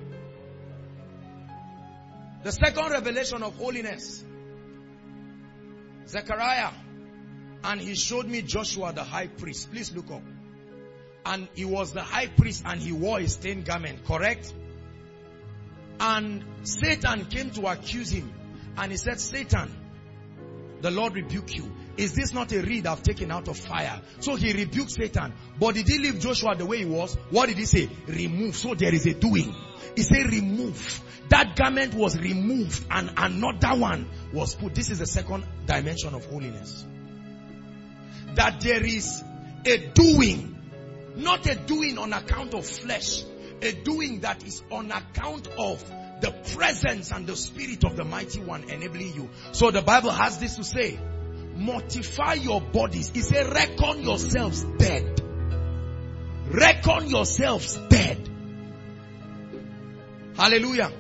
The second revelation of holiness. Zechariah. And he showed me Joshua the high priest. Please look up. And he was the high priest and he wore a stained garment. Correct? And Satan came to accuse him. And he said, Satan, the Lord rebuke you. Is this not a reed I've taken out of fire? So he rebuked Satan. But did he leave Joshua the way he was? What did he say? Remove. So there is a doing. He said remove. That garment was removed and another one was put. This is the second dimension of holiness. That there is a doing. Not a doing on account of flesh. A doing that is on account of the presence and the spirit of the mighty one enabling you. So the Bible has this to say. Mortify your bodies. It says reckon yourselves dead. Reckon yourselves dead. Hallelujah.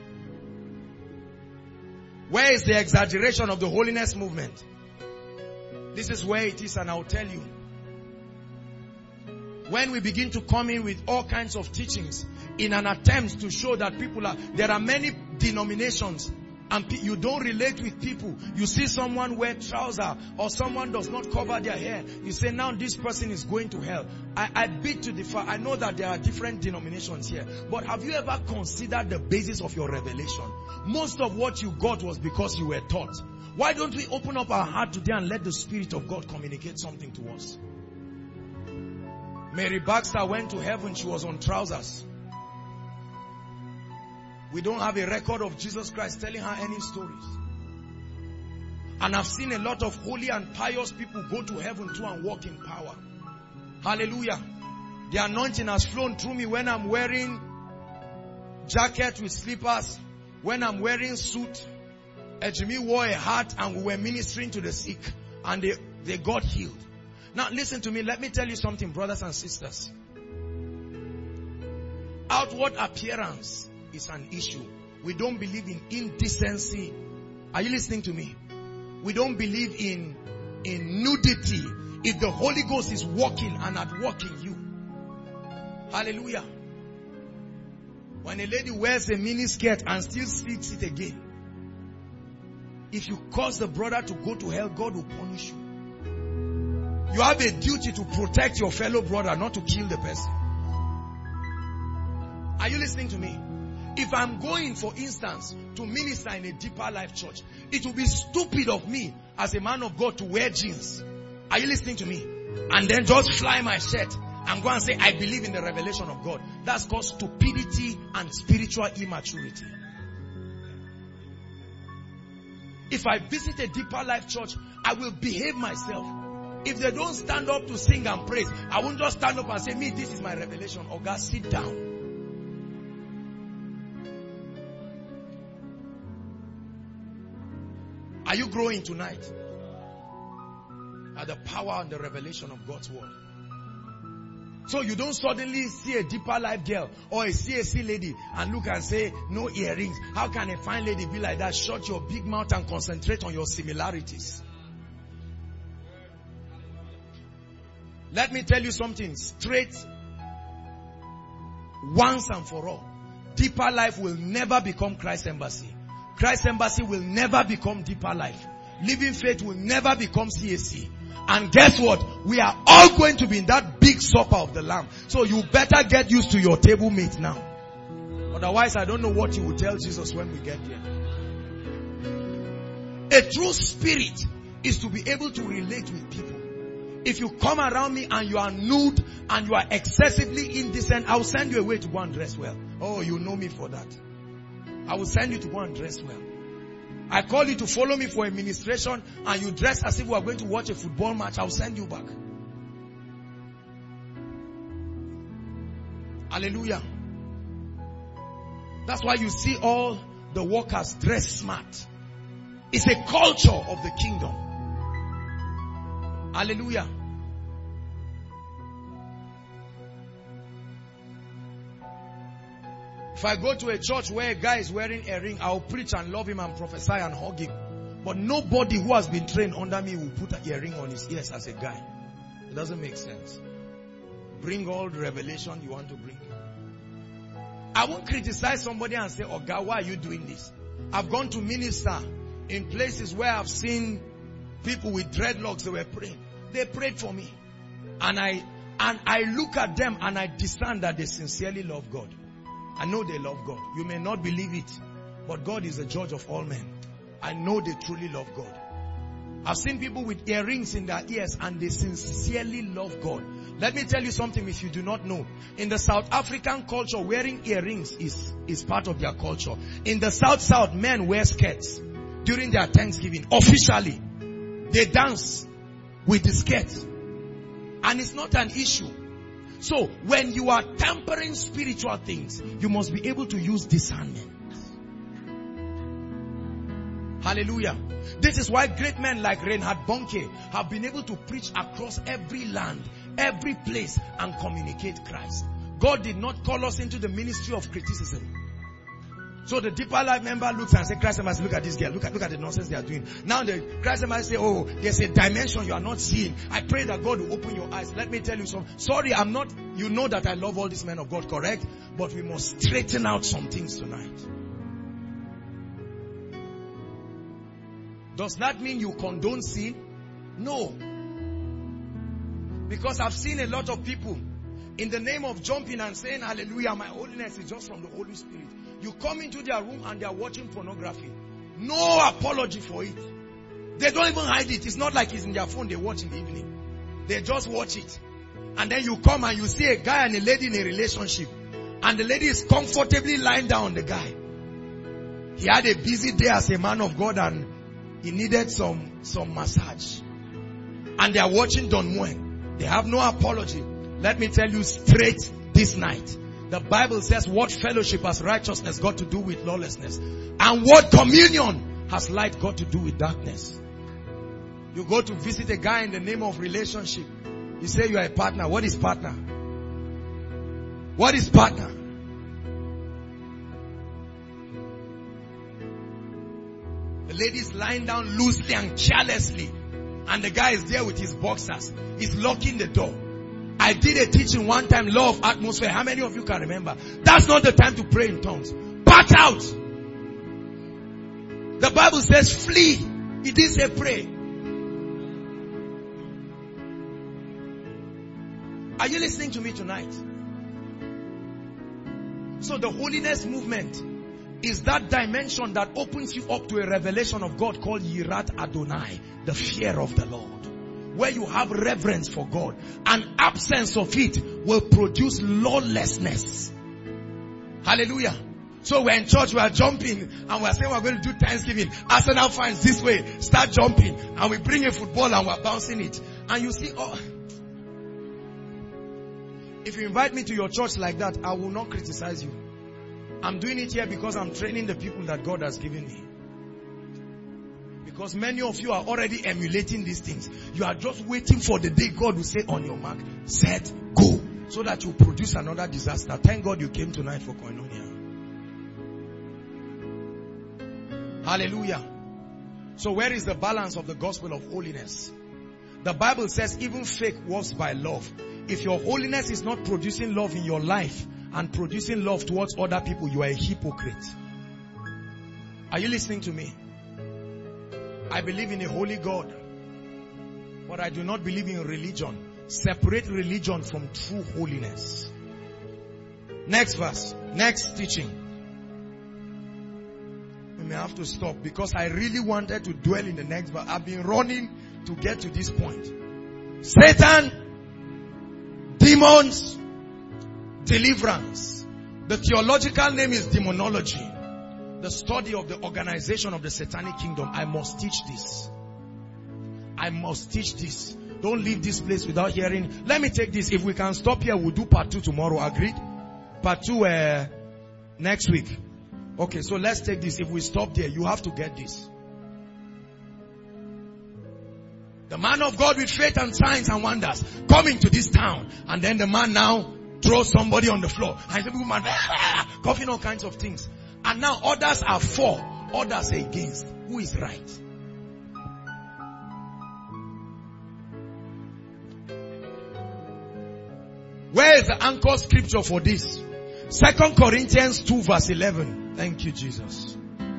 Where is the exaggeration of the holiness movement? This is where it is, and I'll tell you. When we begin to come in with all kinds of teachings in an attempt to show that people are, there are many denominations and you don't relate with people. You see someone wear trousers or someone does not cover their hair. You say, now this person is going to hell. I, I beg to differ. I know that there are different denominations here. But have you ever considered the basis of your revelation? Most of what you got was because you were taught. Why don't we open up our heart today and let the Spirit of God communicate something to us? Mary Baxter went to heaven. She was on trousers. We don't have a record of Jesus Christ telling her any stories. And I've seen a lot of holy and pious people go to heaven too and walk in power. Hallelujah. The anointing has flown through me when I'm wearing jacket with slippers, when I'm wearing suit. Ejimi wore a hat and we were ministering to the sick and they, they got healed. Now listen to me. Let me tell you something, brothers and sisters. Outward appearance is an issue. We don't believe in indecency. Are you listening to me? We don't believe in, in nudity. If the Holy Ghost is walking and at work in you. Hallelujah. When a lady wears a mini skirt and still slits it again, if you cause the brother to go to hell, God will punish you. You have a duty to protect your fellow brother, not to kill the person. Are you listening to me? If I'm going, for instance, to minister in a Deeper Life church, it will be stupid of me as a man of God to wear jeans. Are you listening to me? And then just fly my shirt and go and say, I believe in the revelation of God. That's called stupidity and spiritual immaturity. If I visit a Deeper Life church, I will behave myself. If they don't stand up to sing and praise, I won't just stand up and say, me, this is my revelation. Oh God, sit down. Are you growing tonight? At the power and the revelation of God's word. So you don't suddenly see a Deeper Life girl or a C A C lady and look and say, no earrings. How can a fine lady be like that? Shut your big mouth and concentrate on your similarities. Let me tell you something straight, once and for all. Deeper Life will never become Christ Embassy. Christ Embassy will never become Deeper Life. Living Faith will never become C A C. And guess what? We are all going to be in that big supper of the Lamb. So you better get used to your table mate now. Otherwise, I don't know what you will tell Jesus when we get there. A true spirit is to be able to relate with people. If you come around me and you are nude and you are excessively indecent, I will send you away to go and dress well. Oh, you know me for that. I will send you to go and dress well. I call you to follow me for a ministration and you dress as if we are going to watch a football match, I will send you back. Hallelujah. That's why you see all the workers dress smart. It's a culture of the kingdom. Hallelujah. If I go to a church where a guy is wearing a ring, I'll preach and love him and prophesy and hug him. But nobody who has been trained under me will put a ring on his ears as a guy. It doesn't make sense. Bring all the revelation you want to bring. I won't criticize somebody and say, oh God, why are you doing this? I've gone to minister in places where I've seen people with dreadlocks, they were praying. They prayed for me. And I, and I look at them and I discern that they sincerely love God. I know they love God. You may not believe it, but God is the judge of all men. I know they truly love God. I've seen people with earrings in their ears and they sincerely love God. Let me tell you something if you do not know. In the South African culture, wearing earrings is, is part of their culture. In the South South, men wear skirts during their Thanksgiving. Officially, they dance with the skirt. And it's not an issue. So, when you are tampering spiritual things, you must be able to use discernment. Hallelujah. This is why great men like Reinhard Bonnke have been able to preach across every land, every place, and communicate Christ. God did not call us into the ministry of criticism. So the Deeper Life member looks and says, Christ must look at this girl. Look at, look at the nonsense they are doing. Now the Christ must say, oh, there's a dimension you are not seeing. I pray that God will open your eyes. Let me tell you something. Sorry, I'm not, you know that I love all these men of God, correct? But we must straighten out some things tonight. Does that mean you condone sin? No. Because I've seen a lot of people in the name of jumping and saying, hallelujah, my holiness is just from the Holy Spirit. You come into their room and they are watching pornography. No apology for it. They don't even hide it. It's not like it's in their phone they watch in the evening. They just watch it. And then you come and you see a guy and a lady in a relationship. And the lady is comfortably lying down on the guy. He had a busy day as a man of God and he needed some, some massage. And they are watching Don Moen. They have no apology. Let me tell you straight this night. The Bible says, what fellowship has righteousness got to do with lawlessness? And what communion has light got to do with darkness? You go to visit a guy in the name of relationship. You say you are a partner. What is partner? What is partner? The lady is lying down loosely and carelessly. And the guy is there with his boxers. He's locking the door. I did a teaching one time, law of atmosphere. How many of you can remember? That's not the time to pray in tongues. Back out. The Bible says flee. It didn't say pray. Are you listening to me tonight? So the holiness movement is that dimension that opens you up to a revelation of God called Yirat Adonai, the fear of the Lord, where you have reverence for God. An absence of it will produce lawlessness. Hallelujah. So we're in church, we are jumping, and we're saying we're going to do Thanksgiving. Arsenal fans this way, start jumping, and we bring a football and we're bouncing it. And you see, oh, if you invite me to your church like that, I will not criticize you. I'm doing it here because I'm training the people that God has given me. Because many of you are already emulating these things. You are just waiting for the day God will say, on your mark, set, go. So that you produce another disaster. Thank God you came tonight for Koinonia. Hallelujah. So where is the balance of the gospel of holiness? The Bible says even faith works by love. If your holiness is not producing love in your life and producing love towards other people, you are a hypocrite. Are you listening to me? I believe in a holy God, but I do not believe in religion. Separate religion from true holiness. Next verse, next teaching. We may have to stop because I really wanted to dwell in the next verse. I've been running to get to this point. Satan, demons, deliverance. The theological name is demonology. The study of the organization of the satanic kingdom. I must teach this. I must teach this. Don't leave this place without hearing. Let me take this. If we can stop here, we'll do part two tomorrow. Agreed? Part two uh, next week. Okay, so let's take this. If we stop there, you have to get this. The man of God with faith and signs and wonders coming to this town. And then the man now throws somebody on the floor. And the woman coughing all kinds of things. And now others are for, others are against. Who is right? Where is the anchor scripture for this? Second Corinthians two verse eleven. Thank you, Jesus.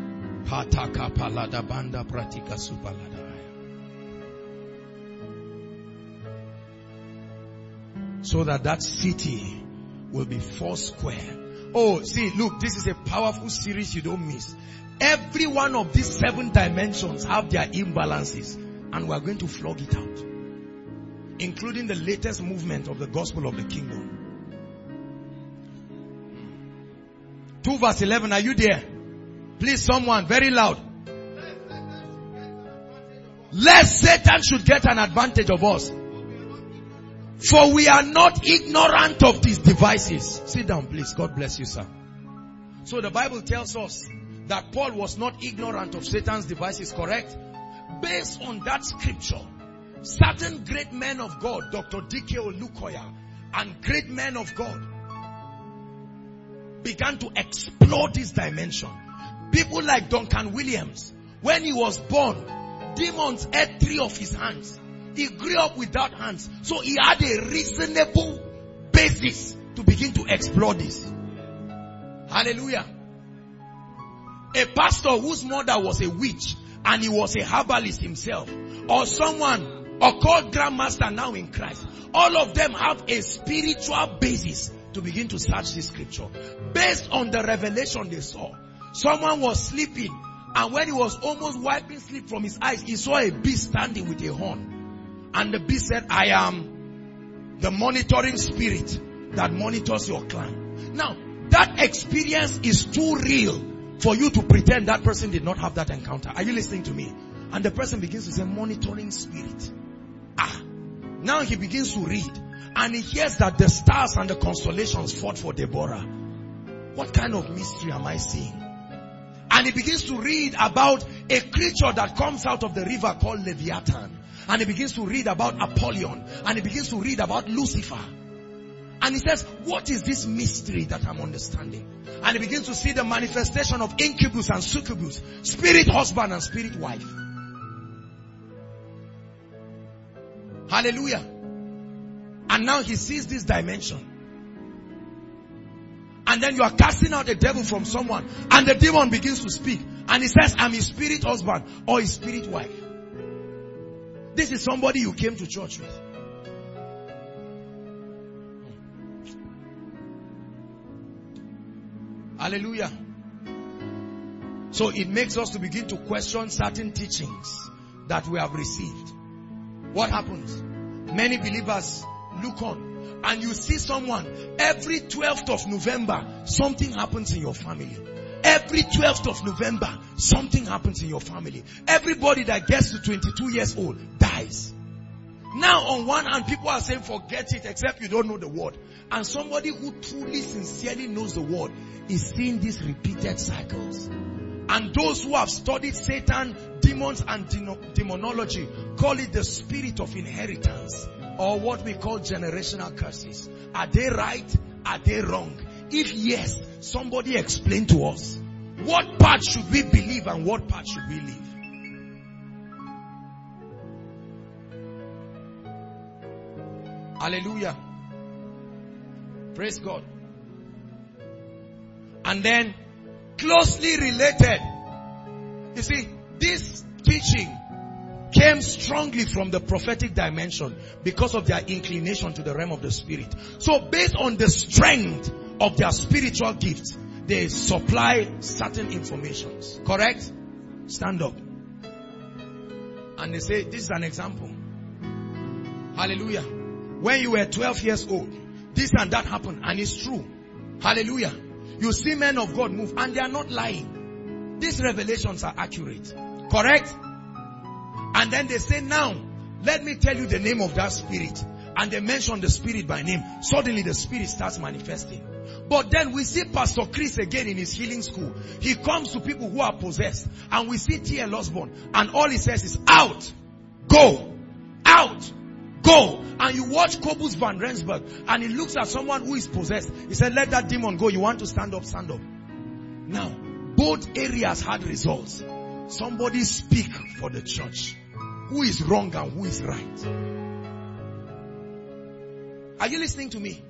So that that city will be four square. Oh, see, look, this is a powerful series you don't miss. Every one of these seven dimensions have their imbalances, and we're going to flog it out, including the latest movement of the gospel of the kingdom. two verse eleven, are you there? Please, someone, very loud. Lest Satan should get an advantage of us. For we are not ignorant of these devices. Sit down, please. God bless you, sir. So the Bible tells us that Paul was not ignorant of Satan's devices, correct? Based on that scripture, certain great men of God, Doctor D K Olukoya, and great men of God began to explore this dimension. People like Duncan Williams, when he was born, demons ate three of his hands. He grew up without hands. So he had a reasonable basis to begin to explore this. Hallelujah. A pastor whose mother was a witch and he was a herbalist himself, or someone, or called grandmaster now in Christ, all of them have a spiritual basis to begin to search this scripture. Based on the revelation they saw. Someone was sleeping, and when he was almost wiping sleep from his eyes, he saw a beast standing with a horn. And the beast said, I am the monitoring spirit that monitors your clan. Now, that experience is too real for you to pretend that person did not have that encounter. Are you listening to me? And the person begins to say, monitoring spirit. Ah, now he begins to read. And he hears that the stars and the constellations fought for Deborah. What kind of mystery am I seeing? And he begins to read about a creature that comes out of the river called Leviathan. And he begins to read about Apollyon. And he begins to read about Lucifer. And he says, what is this mystery that I'm understanding? And he begins to see the manifestation of incubus and succubus, spirit husband and spirit wife. Hallelujah. And now he sees this dimension. And then you are casting out a devil from someone, and the demon begins to speak, and he says, I'm his spirit husband or his spirit wife. This is somebody you came to church with. Hallelujah. So it makes us to begin to question certain teachings that we have received. What happens? Many believers look on, and you see someone, every twelfth of November, something happens in your family. Every twelfth of November, something happens in your family. Everybody that gets to twenty-two years old dies. Now on one hand, people are saying, forget it, except you don't know the word. And somebody who truly, sincerely knows the word is seeing these repeated cycles. And those who have studied Satan, demons, and demonology call it the spirit of inheritance, or what we call generational curses. Are they right? Are they wrong? If yes, somebody explain to us. What part should we believe and what part should we leave? Hallelujah. Praise God. And then, closely related. You see, this teaching came strongly from the prophetic dimension because of their inclination to the realm of the spirit. So based on the strength of their spiritual gifts, they supply certain informations. Correct? Stand up. And they say, this is an example. Hallelujah. When you were twelve years old, this and that happened, and it's true. Hallelujah. You see men of God move, and they are not lying. These revelations are accurate. Correct? And then they say, now, let me tell you the name of that spirit. And they mention the spirit by name. Suddenly the spirit starts manifesting. But then we see Pastor Chris again in his healing school. He comes to people who are possessed. And we see T L Osborne. And all he says is, out, go, out, go. And you watch Kobus van Rensburg. And he looks at someone who is possessed. He said, let that demon go. You want to stand up, stand up. Now, both areas had results. Somebody speak for the church. Who is wrong and who is right? Are you listening to me?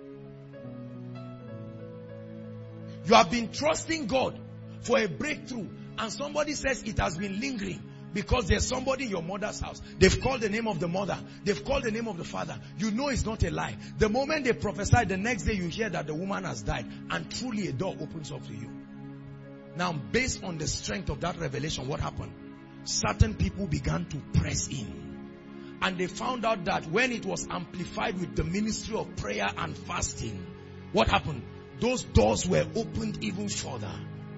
You have been trusting God for a breakthrough, and somebody says it has been lingering because there's somebody in your mother's house. They've called the name of the mother. They've called the name of the father. You know it's not a lie. The moment they prophesy, the next day you hear that the woman has died, and truly a door opens up to you. Now, based on the strength of that revelation, what happened? Certain people began to press in. And they found out that when it was amplified with the ministry of prayer and fasting, what happened? Those doors were opened even further.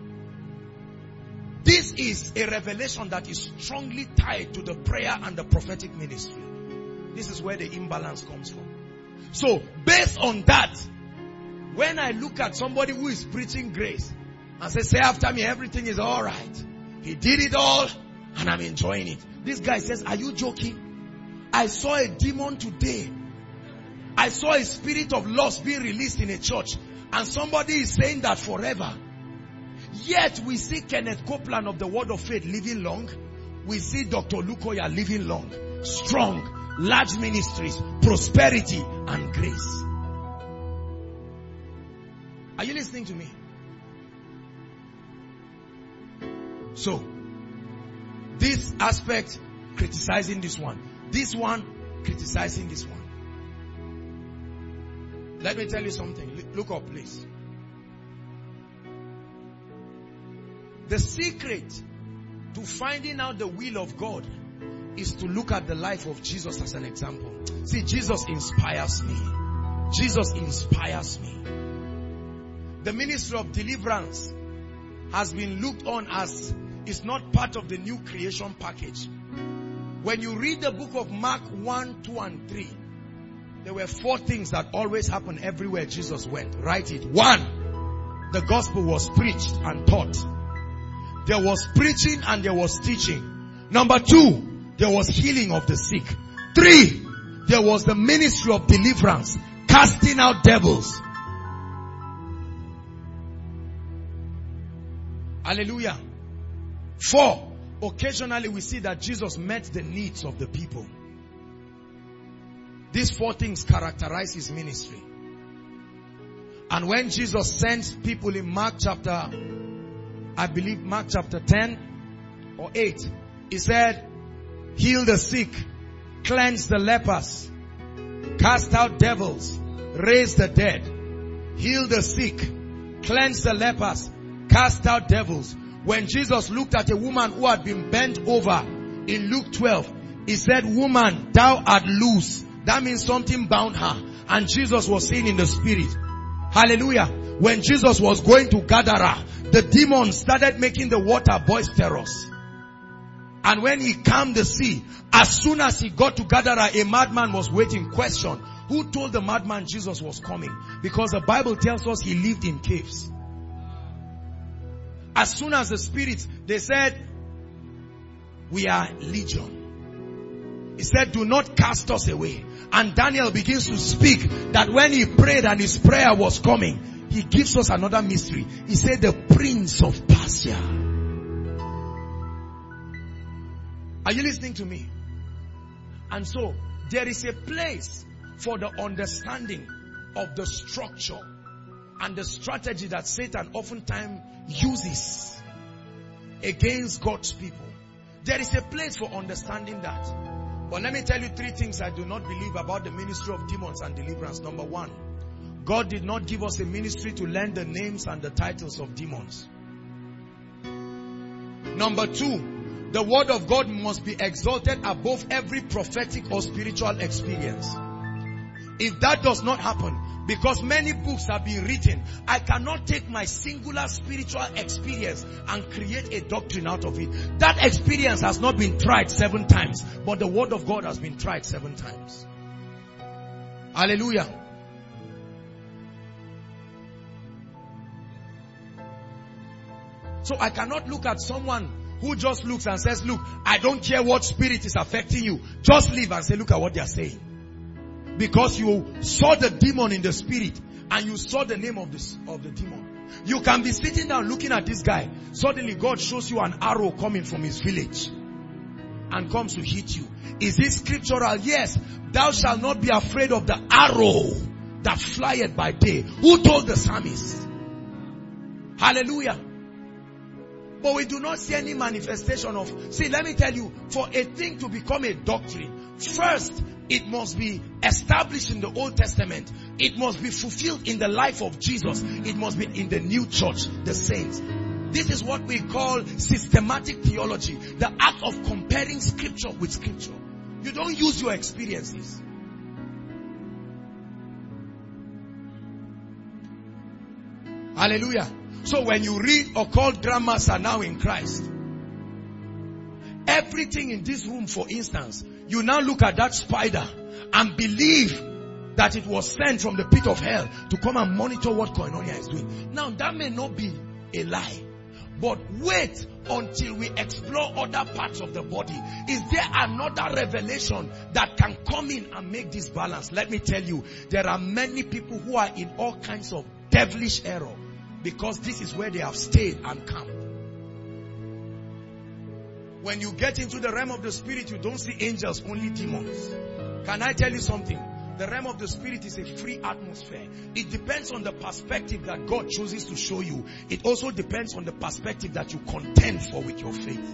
This is a revelation that is strongly tied to the prayer and the prophetic ministry. This is where the imbalance comes from. So, based on that, when I look at somebody who is preaching grace and say, say after me, everything is all right. He did it all and I'm enjoying it. This guy says, are you joking? I saw a demon today. I saw a spirit of loss being released in a church. And somebody is saying that forever. Yet we see Kenneth Copeland of the Word of Faith living long. We see Doctor Lukoya living long. Strong, large ministries, prosperity and grace. Are you listening to me? So, this aspect criticizing this one. This one criticizing this one. Let me tell you something. Look up, please. The secret to finding out the will of God is to look at the life of Jesus as an example. See, Jesus inspires me. Jesus inspires me. The ministry of deliverance has been looked on as it's not part of the new creation package. When you read the book of Mark one, two and three, there were four things that always happen everywhere Jesus went. Write it. One, the gospel was preached and taught. There was preaching and there was teaching. Number two, there was healing of the sick. Three, there was the ministry of deliverance, casting out devils. Hallelujah. Four, occasionally we see that Jesus met the needs of the people. These four things characterize his ministry. And when Jesus sent people in Mark chapter, I believe Mark chapter ten or eight, he said, heal the sick, cleanse the lepers, cast out devils, raise the dead, heal the sick, cleanse the lepers, cast out devils. When Jesus looked at a woman who had been bent over in Luke twelve, he said, woman, thou art loose. That means something bound her. And Jesus was seen in the spirit. Hallelujah. When Jesus was going to Gadara, the demons started making the water boisterous. And when he calmed the sea, as soon as he got to Gadara, a madman was waiting. Question: who told the madman Jesus was coming? Because the Bible tells us he lived in caves. As soon as the spirits, they said, we are legion. He said, do not cast us away. And Daniel begins to speak that when he prayed and his prayer was coming, he gives us another mystery. He said, the prince of Persia. Are you listening to me? And so, there is a place for the understanding of the structure and the strategy that Satan oftentimes uses against God's people. There is a place for understanding that. But let me tell you three things I do not believe about the ministry of demons and deliverance. Number one, God did not give us a ministry to learn the names and the titles of demons. Number two, the word of God must be exalted above every prophetic or spiritual experience. If that does not happen, because many books have been written, I cannot take my singular spiritual experience and create a doctrine out of it. That experience has not been tried seven times, but the word of God has been tried seven times. Hallelujah. So I cannot look at someone who just looks and says, look, I don't care what spirit is affecting you. Just leave and say, look at what they are saying. Because you saw the demon in the spirit and you saw the name of this of the demon. You can be sitting down looking at this guy. Suddenly God shows you an arrow coming from his village and comes to hit you. Is it scriptural? Yes. Thou shalt not be afraid of the arrow that flieth by day. Who told the psalmist? Hallelujah. But we do not see any manifestation of... See, let me tell you, for a thing to become a doctrine, first, it must be established in the Old Testament. It must be fulfilled in the life of Jesus. It must be in the new church, the saints. This is what we call systematic theology. The act of comparing scripture with scripture. You don't use your experiences. Hallelujah. So when you read occult grammars are now in Christ, everything in this room, for instance, you now look at that spider and believe that it was sent from the pit of hell to come and monitor what Koinonia is doing. Now that may not be a lie, but wait until we explore other parts of the body. Is there another revelation that can come in and make this balance? Let me tell you, there are many people who are in all kinds of devilish error because this is where they have stayed and camped. When you get into the realm of the spirit, you don't see angels, only demons. Can I tell you something? The realm of the spirit is a free atmosphere. It depends on the perspective that God chooses to show you. It also depends on the perspective that you contend for with your faith.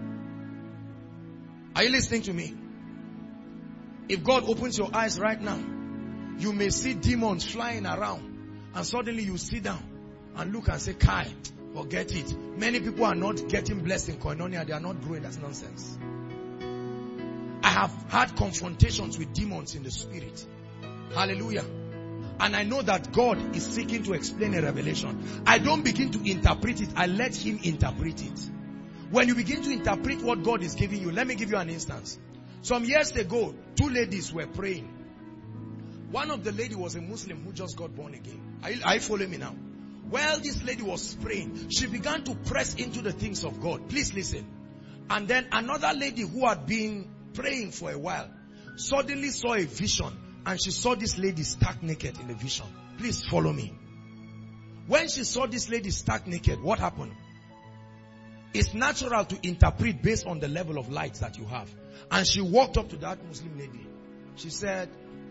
Are you listening to me? If God opens your eyes right now, you may see demons flying around, and suddenly you sit down and look and say, Kai, forget it. Many people are not getting blessed in Koinonia. They are not growing. That's nonsense. I have had confrontations with demons in the spirit. Hallelujah. And I know that God is seeking to explain a revelation. I don't begin to interpret it. I let him interpret it. When you begin to interpret what God is giving you, let me give you an instance. Some years ago, two ladies were praying. One of the lady was a Muslim who just got born again. Are you, are you following me now? While this lady was praying, she began to press into the things of God. Please listen. And then another lady who had been praying for a while suddenly saw a vision, and she saw this lady stark naked in the vision. Please follow me. When she saw this lady stark naked, what happened? It's natural to interpret based on the level of light that you have. And she walked up to that Muslim lady. She said,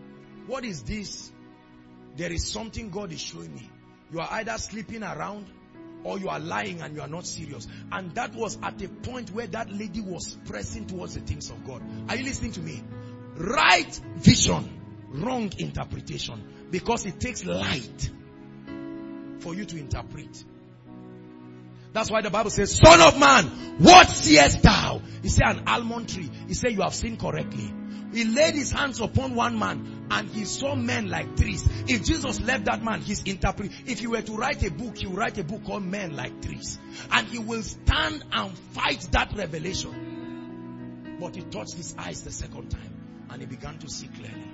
what is this? There is something God is showing me. You are either sleeping around or you are lying and you are not serious. And that was at a point where that lady was pressing towards the things of God. Are you listening to me? Right vision, wrong interpretation. Because it takes light for you to interpret. That's why the Bible says, Son of man, what seest thou? He said, an almond tree. He said, you have seen correctly. He laid his hands upon one man and he saw men like trees. If Jesus left that man, his interpret. If he were to write a book, he will write a book called Men Like Trees. And he will stand and fight that revelation. But he touched his eyes the second time and he began to see clearly.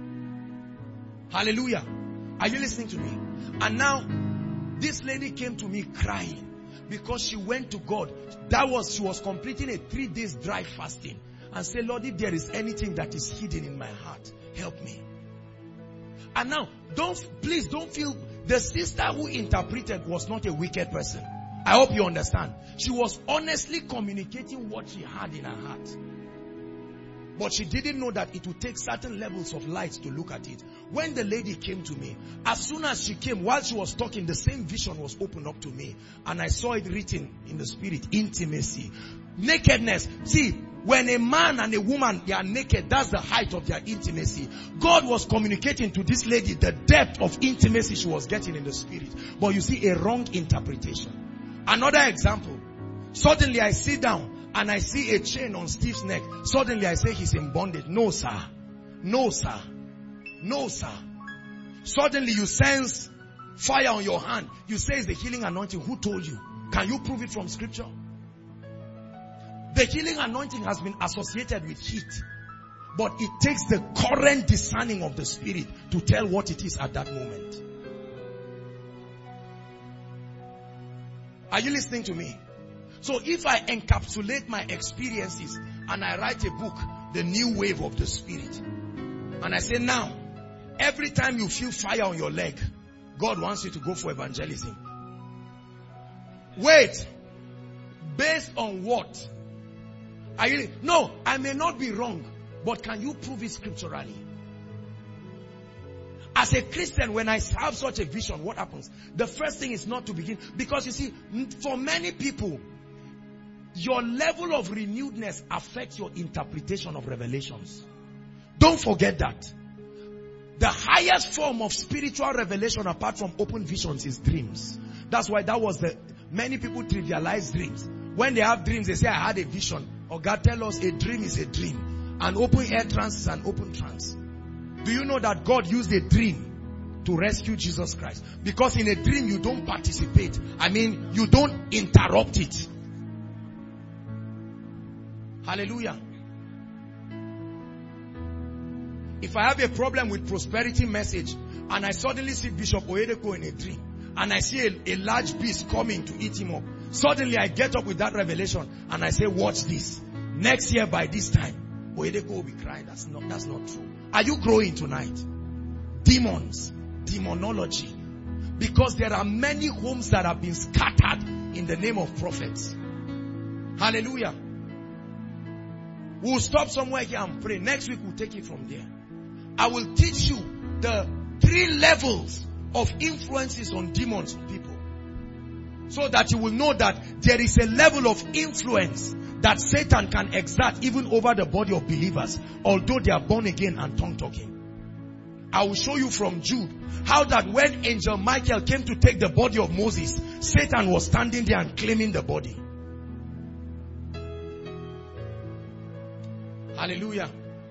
Hallelujah. Are you listening to me? And now, this lady came to me crying because she went to God. That was, she was completing a three days dry fasting. And say, Lord, if there is anything that is hidden in my heart, help me. And now, don't, please don't feel, the sister who interpreted was not a wicked person. I hope you understand. She was honestly communicating what she had in her heart. But she didn't know that it would take certain levels of light to look at it. When the lady came to me, as soon as she came, while she was talking, the same vision was opened up to me. And I saw it written in the spirit, intimacy. Nakedness. See, when a man and a woman, they are naked, that's the height of their intimacy. God was communicating to this lady the depth of intimacy she was getting in the spirit. But you see, a wrong interpretation. Another example. Suddenly I sit down and I see a chain on Steve's neck. Suddenly I say he's in bondage. No, sir. No, sir. No, sir. Suddenly you sense fire on your hand. You say it's the healing anointing. Who told you? Can you prove it from scripture? The healing anointing has been associated with heat. But it takes the current discerning of the spirit to tell what it is at that moment. Are you listening to me? So if I encapsulate my experiences and I write a book, The New Wave of the Spirit, and I say, now, every time you feel fire on your leg, God wants you to go for evangelism. Wait. Based on what? Are you, no, I may not be wrong, but can you prove it scripturally? As a Christian, when I have such a vision, what happens? The first thing is not to begin. Because you see, for many people, your level of renewedness affects your interpretation of revelations. Don't forget that. The highest form of spiritual revelation apart from open visions is dreams. That's why that was the, many people trivialize dreams. When they have dreams, they say, I had a vision. Or God tell us a dream is a dream. An open air trance is an open trance. Do you know that God used a dream to rescue Jesus Christ? Because in a dream you don't participate. I mean, you don't interrupt it. Hallelujah. If I have a problem with prosperity message and I suddenly see Bishop Oyedepo in a dream and I see a, a large beast coming to eat him up, suddenly I get up with that revelation and I say, watch this. Next year by this time, Oyedepo will be crying. That's not, that's not true. Are you growing tonight? Demons, demonology. Because there are many homes that have been scattered in the name of prophets. Hallelujah. We'll stop somewhere here and pray. Next week we'll take it from there. I will teach you the three levels of influences on demons on people. So that you will know that there is a level of influence that Satan can exert even over the body of believers, although they are born again and tongue talking. I will show you from Jude how that when Angel Michael came to take the body of Moses, Satan was standing there and claiming the body. Hallelujah.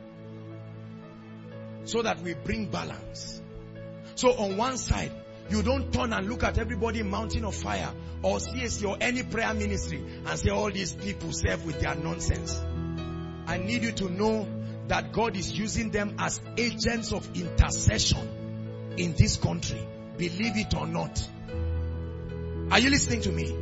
So that we bring balance. So on one side, you don't turn and look at everybody in Mountain of Fire or C S C or any prayer ministry and say all these people serve with their nonsense. I need you to know that God is using them as agents of intercession in this country. Believe it or not. Are you listening to me?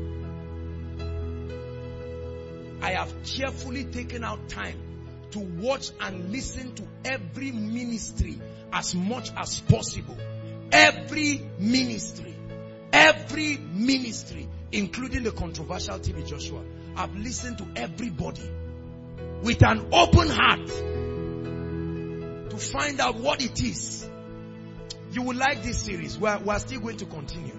I have carefully taken out time to watch and listen to every ministry as much as possible. Every ministry, every ministry, including the controversial T B Joshua. I've listened to everybody with an open heart to find out what it is You will like this series. We're, we're still going to continue.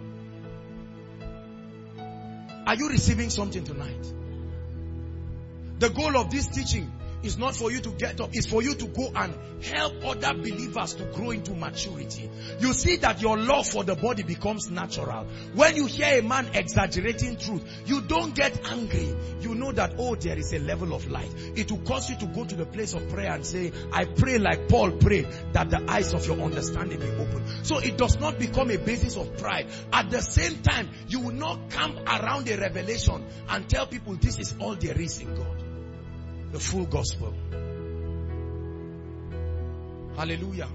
Are you receiving something tonight? The goal of this teaching is not for you to get up. It's for you to go and help other believers to grow into maturity. You see that your love for the body becomes natural. When you hear a man exaggerating truth, you don't get angry. You know that, oh, there is a level of light. It will cause you to go to the place of prayer and say, I pray like Paul prayed, that the eyes of your understanding be open. So it does not become a basis of pride. At the same time, you will not come around a revelation and tell people this is all there is in God. The full gospel. Hallelujah.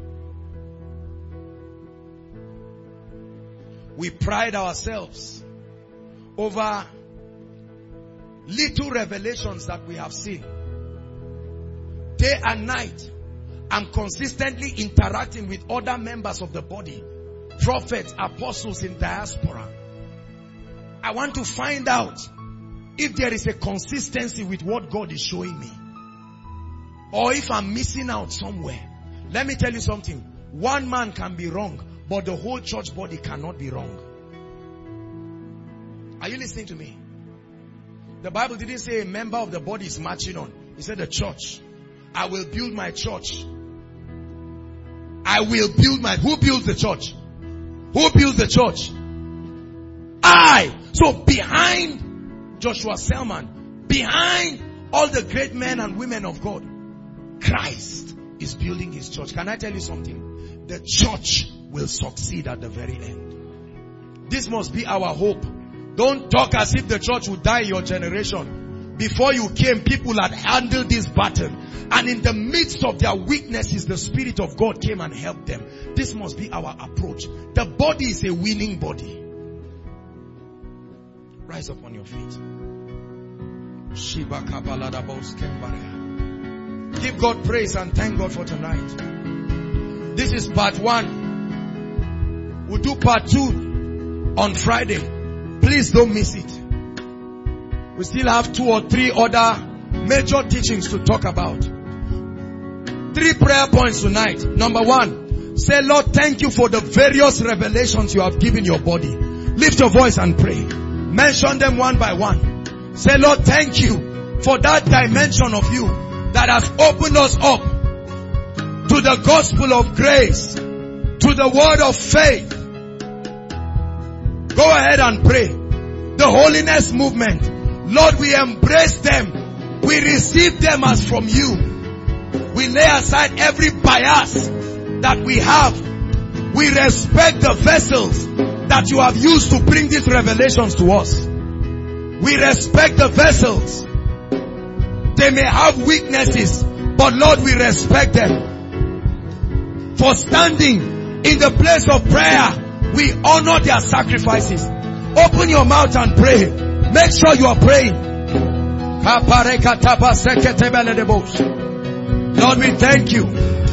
We pride ourselves over little revelations that we have seen. Day and night, I'm consistently interacting with other members of the body, prophets, apostles in diaspora. I want to find out if there is a consistency with what God is showing me, or if I'm missing out somewhere. Let me tell you something. One man can be wrong, but the whole church body cannot be wrong. Are you listening to me? The Bible didn't say a member of the body is marching on. It said the church. I will build my church. I will build my... Who builds the church? Who builds the church? I. So behind Joshua Selman, behind all the great men and women of God, Christ is building his church. Can I tell you something? The church will succeed at the very end. This must be our hope. Don't talk as if the church will die in your generation. Before you came, people had handled this battle, and in the midst of their weaknesses, the Spirit of God came and helped them. This must be our approach. The body is a winning body. Rise up on your feet. Give God praise and thank God for tonight. This is part one. We'll do part two on Friday. Please don't miss it. We still have two or three other major teachings to talk about. Three prayer points tonight. Number one, say, Lord, thank you for the various revelations you have given your body. Lift your voice and pray. Mention them one by one. Say, Lord, thank you for that dimension of you that has opened us up to the gospel of grace, to the word of faith. Go ahead and pray. The holiness movement. Lord, we embrace them. We receive them as from you. We lay aside every bias that we have. We respect the vessels that you have used to bring these revelations to us. We respect the vessels. They may have weaknesses, but Lord, we respect them. For standing in the place of prayer, we honor their sacrifices. Open your mouth and pray. Make sure you are praying. Lord, we thank you.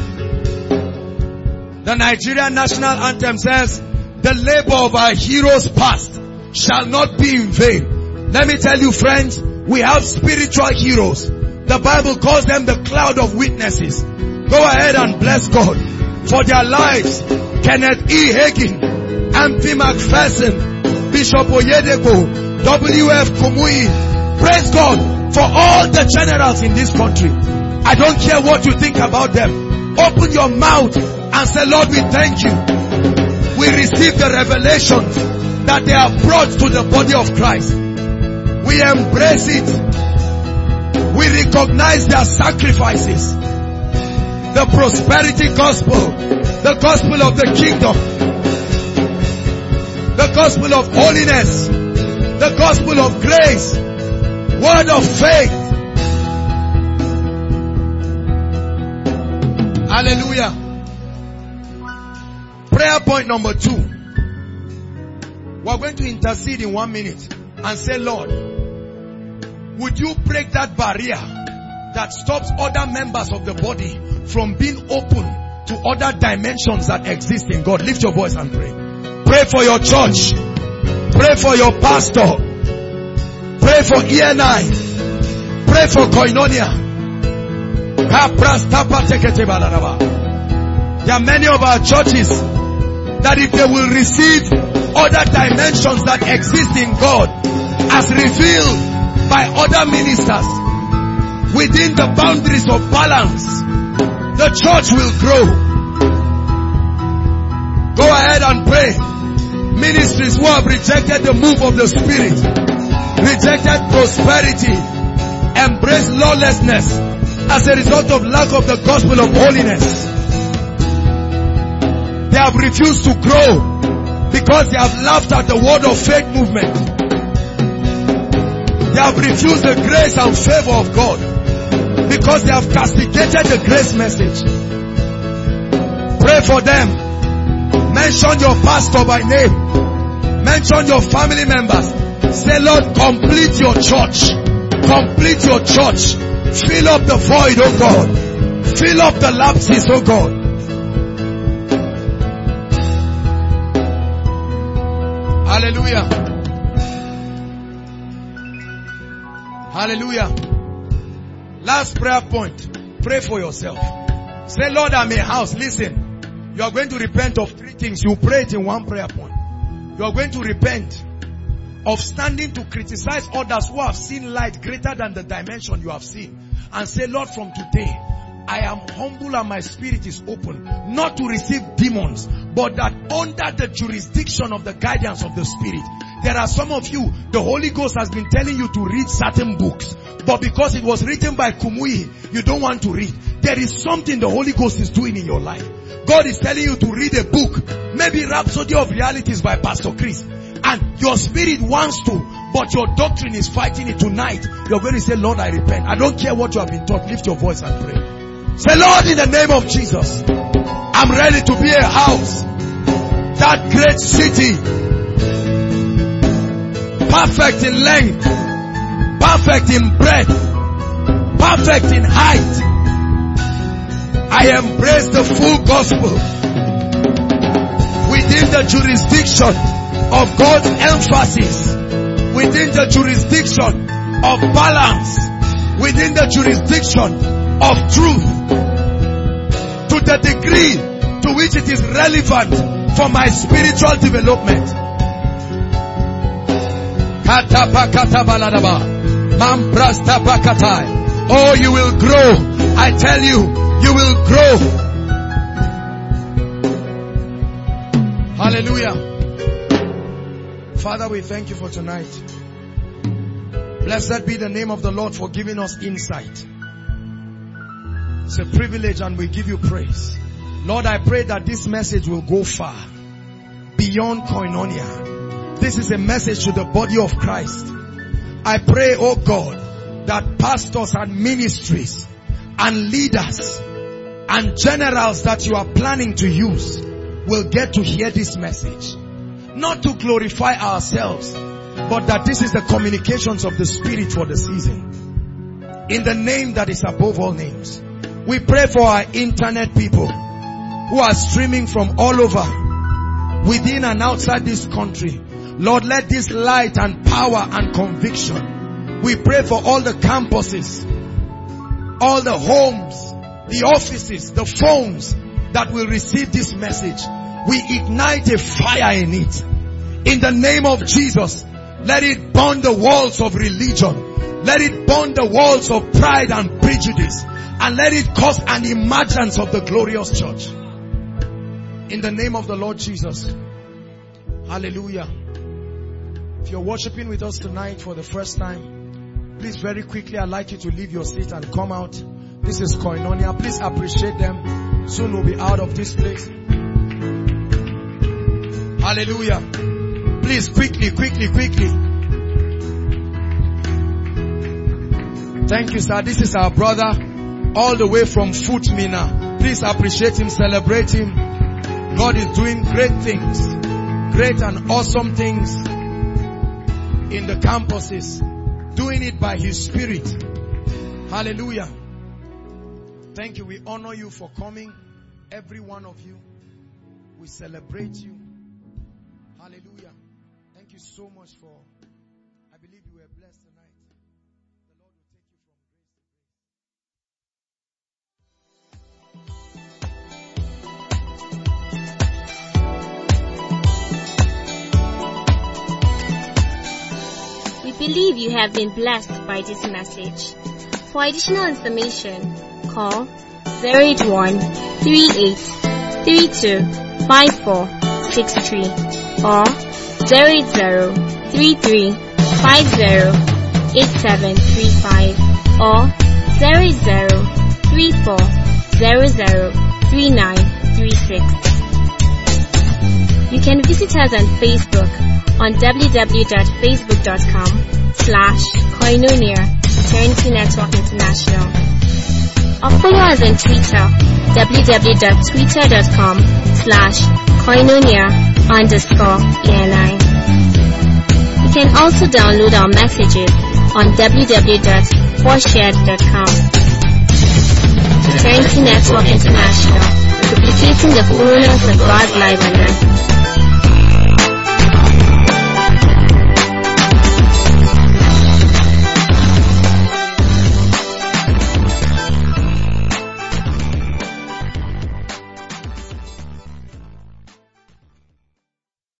The Nigerian national anthem says, the labor of our heroes past shall not be in vain. Let me tell you, friends, we have spiritual heroes. The Bible calls them the cloud of witnesses. Go ahead and bless God for their lives. Kenneth E. Hagin, Amphi McPherson, Bishop Oyedepo, W F Kumuyi. Praise God for all the generals in this country. I don't care what you think about them. Open your mouth and say, Lord, we thank you. We receive the revelations that they have brought to the body of Christ. We embrace it. We recognize their sacrifices. The prosperity gospel, the gospel of the kingdom, the gospel of holiness, the gospel of grace, word of faith. Hallelujah. Prayer point number two. We're going to intercede in one minute and say, Lord, would you break that barrier that stops other members of the body from being open to other dimensions that exist in God? Lift your voice and pray. Pray for your church. Pray for your pastor. Pray for E N I. Pray for Koinonia. There are many of our churches that if they will receive other dimensions that exist in God as revealed by other ministers within the boundaries of balance, the church will grow. Go ahead and pray. Ministries who have rejected the move of the Spirit, rejected prosperity, embraced lawlessness as a result of lack of the gospel of holiness. They have refused to grow because they have laughed at the word of faith movement. They have refused the grace and favor of God because they have castigated the grace message. Pray for them. Mention your pastor by name. Mention your family members. Say, Lord, complete your church. Complete your church. Fill up the void, oh God. Fill up the lapses, oh God. Hallelujah. Hallelujah. Last prayer point. Pray for yourself. Say, Lord, I'm a house. Listen, you are going to repent of three things. You pray it in one prayer point. You are going to repent of standing to criticize others who have seen light greater than the dimension you have seen. And say, Lord, from today, I am humble and my spirit is open, not to receive demons, but that under the jurisdiction of the guidance of the Spirit. There are some of you, the Holy Ghost has been telling you to read certain books, but because it was written by Kumuyi, you don't want to read. There is something the Holy Ghost is doing in your life. God is telling you to read a book, maybe Rhapsody of Realities by Pastor Chris, and your spirit wants to, but your doctrine is fighting it. Tonight, you're going to say, Lord, I repent. I don't care what you have been taught. Lift your voice and pray. Say, Lord, in the name of Jesus, I'm ready to be a house, that great city, perfect in length, perfect in breadth, perfect in height. I embrace the full gospel within the jurisdiction of God's emphasis, within the jurisdiction of balance, within the jurisdiction of truth, to the degree to which it is relevant for my spiritual development. Oh, you will grow. I tell you, you will grow. Hallelujah. Father, we thank you for tonight. Blessed be the name of the Lord for giving us insight. It's a privilege and we give you praise. Lord, I pray that this message will go far beyond Koinonia. This is a message to the body of Christ. I pray, oh God, that pastors and ministries and leaders and generals that you are planning to use will get to hear this message. Not to glorify ourselves, but that this is the communications of the Spirit for the season. In the name that is above all names. We pray for our internet people who are streaming from all over, within and outside this country. Lord, let this light and power and conviction. We pray for all the campuses, all the homes, the offices, the phones that will receive this message. We ignite a fire in it. In the name of Jesus, let it burn the walls of religion. Let it burn the walls of pride and prejudice. And let it cause an emergence of the glorious church. In the name of the Lord Jesus. Hallelujah. If you're worshiping with us tonight for the first time, please very quickly, I'd like you to leave your seat and come out. This is Koinonia. Please appreciate them. Soon we'll be out of this place. Hallelujah. Please quickly, quickly, quickly. Thank you, sir. This is our brother all the way from Futmina. Please appreciate him, celebrate him. God is doing great things, great and awesome things in the campuses, doing it by His Spirit. Hallelujah. Thank you. We honor you for coming, every one of you. We celebrate you. Hallelujah. Thank you so much for, I believe you were blessed tonight. The Lord will take you from grace to grace. believe you have been blessed by this message. For additional information, call zero eight one, three eight three two, five four six three or zero eight zero, three three five zero, eight seven three five or zero eight zero, three four zero zero, three nine three six. You can visit us on Facebook on w w w dot facebook dot com slash Koinonia Eternity Network International, or follow us on Twitter, w w w dot twitter dot com slash Koinonia underscore E N I. You can also download our messages on w w w dot forshared dot com. Eternity Network International, duplicating the fullness of God's life on earth.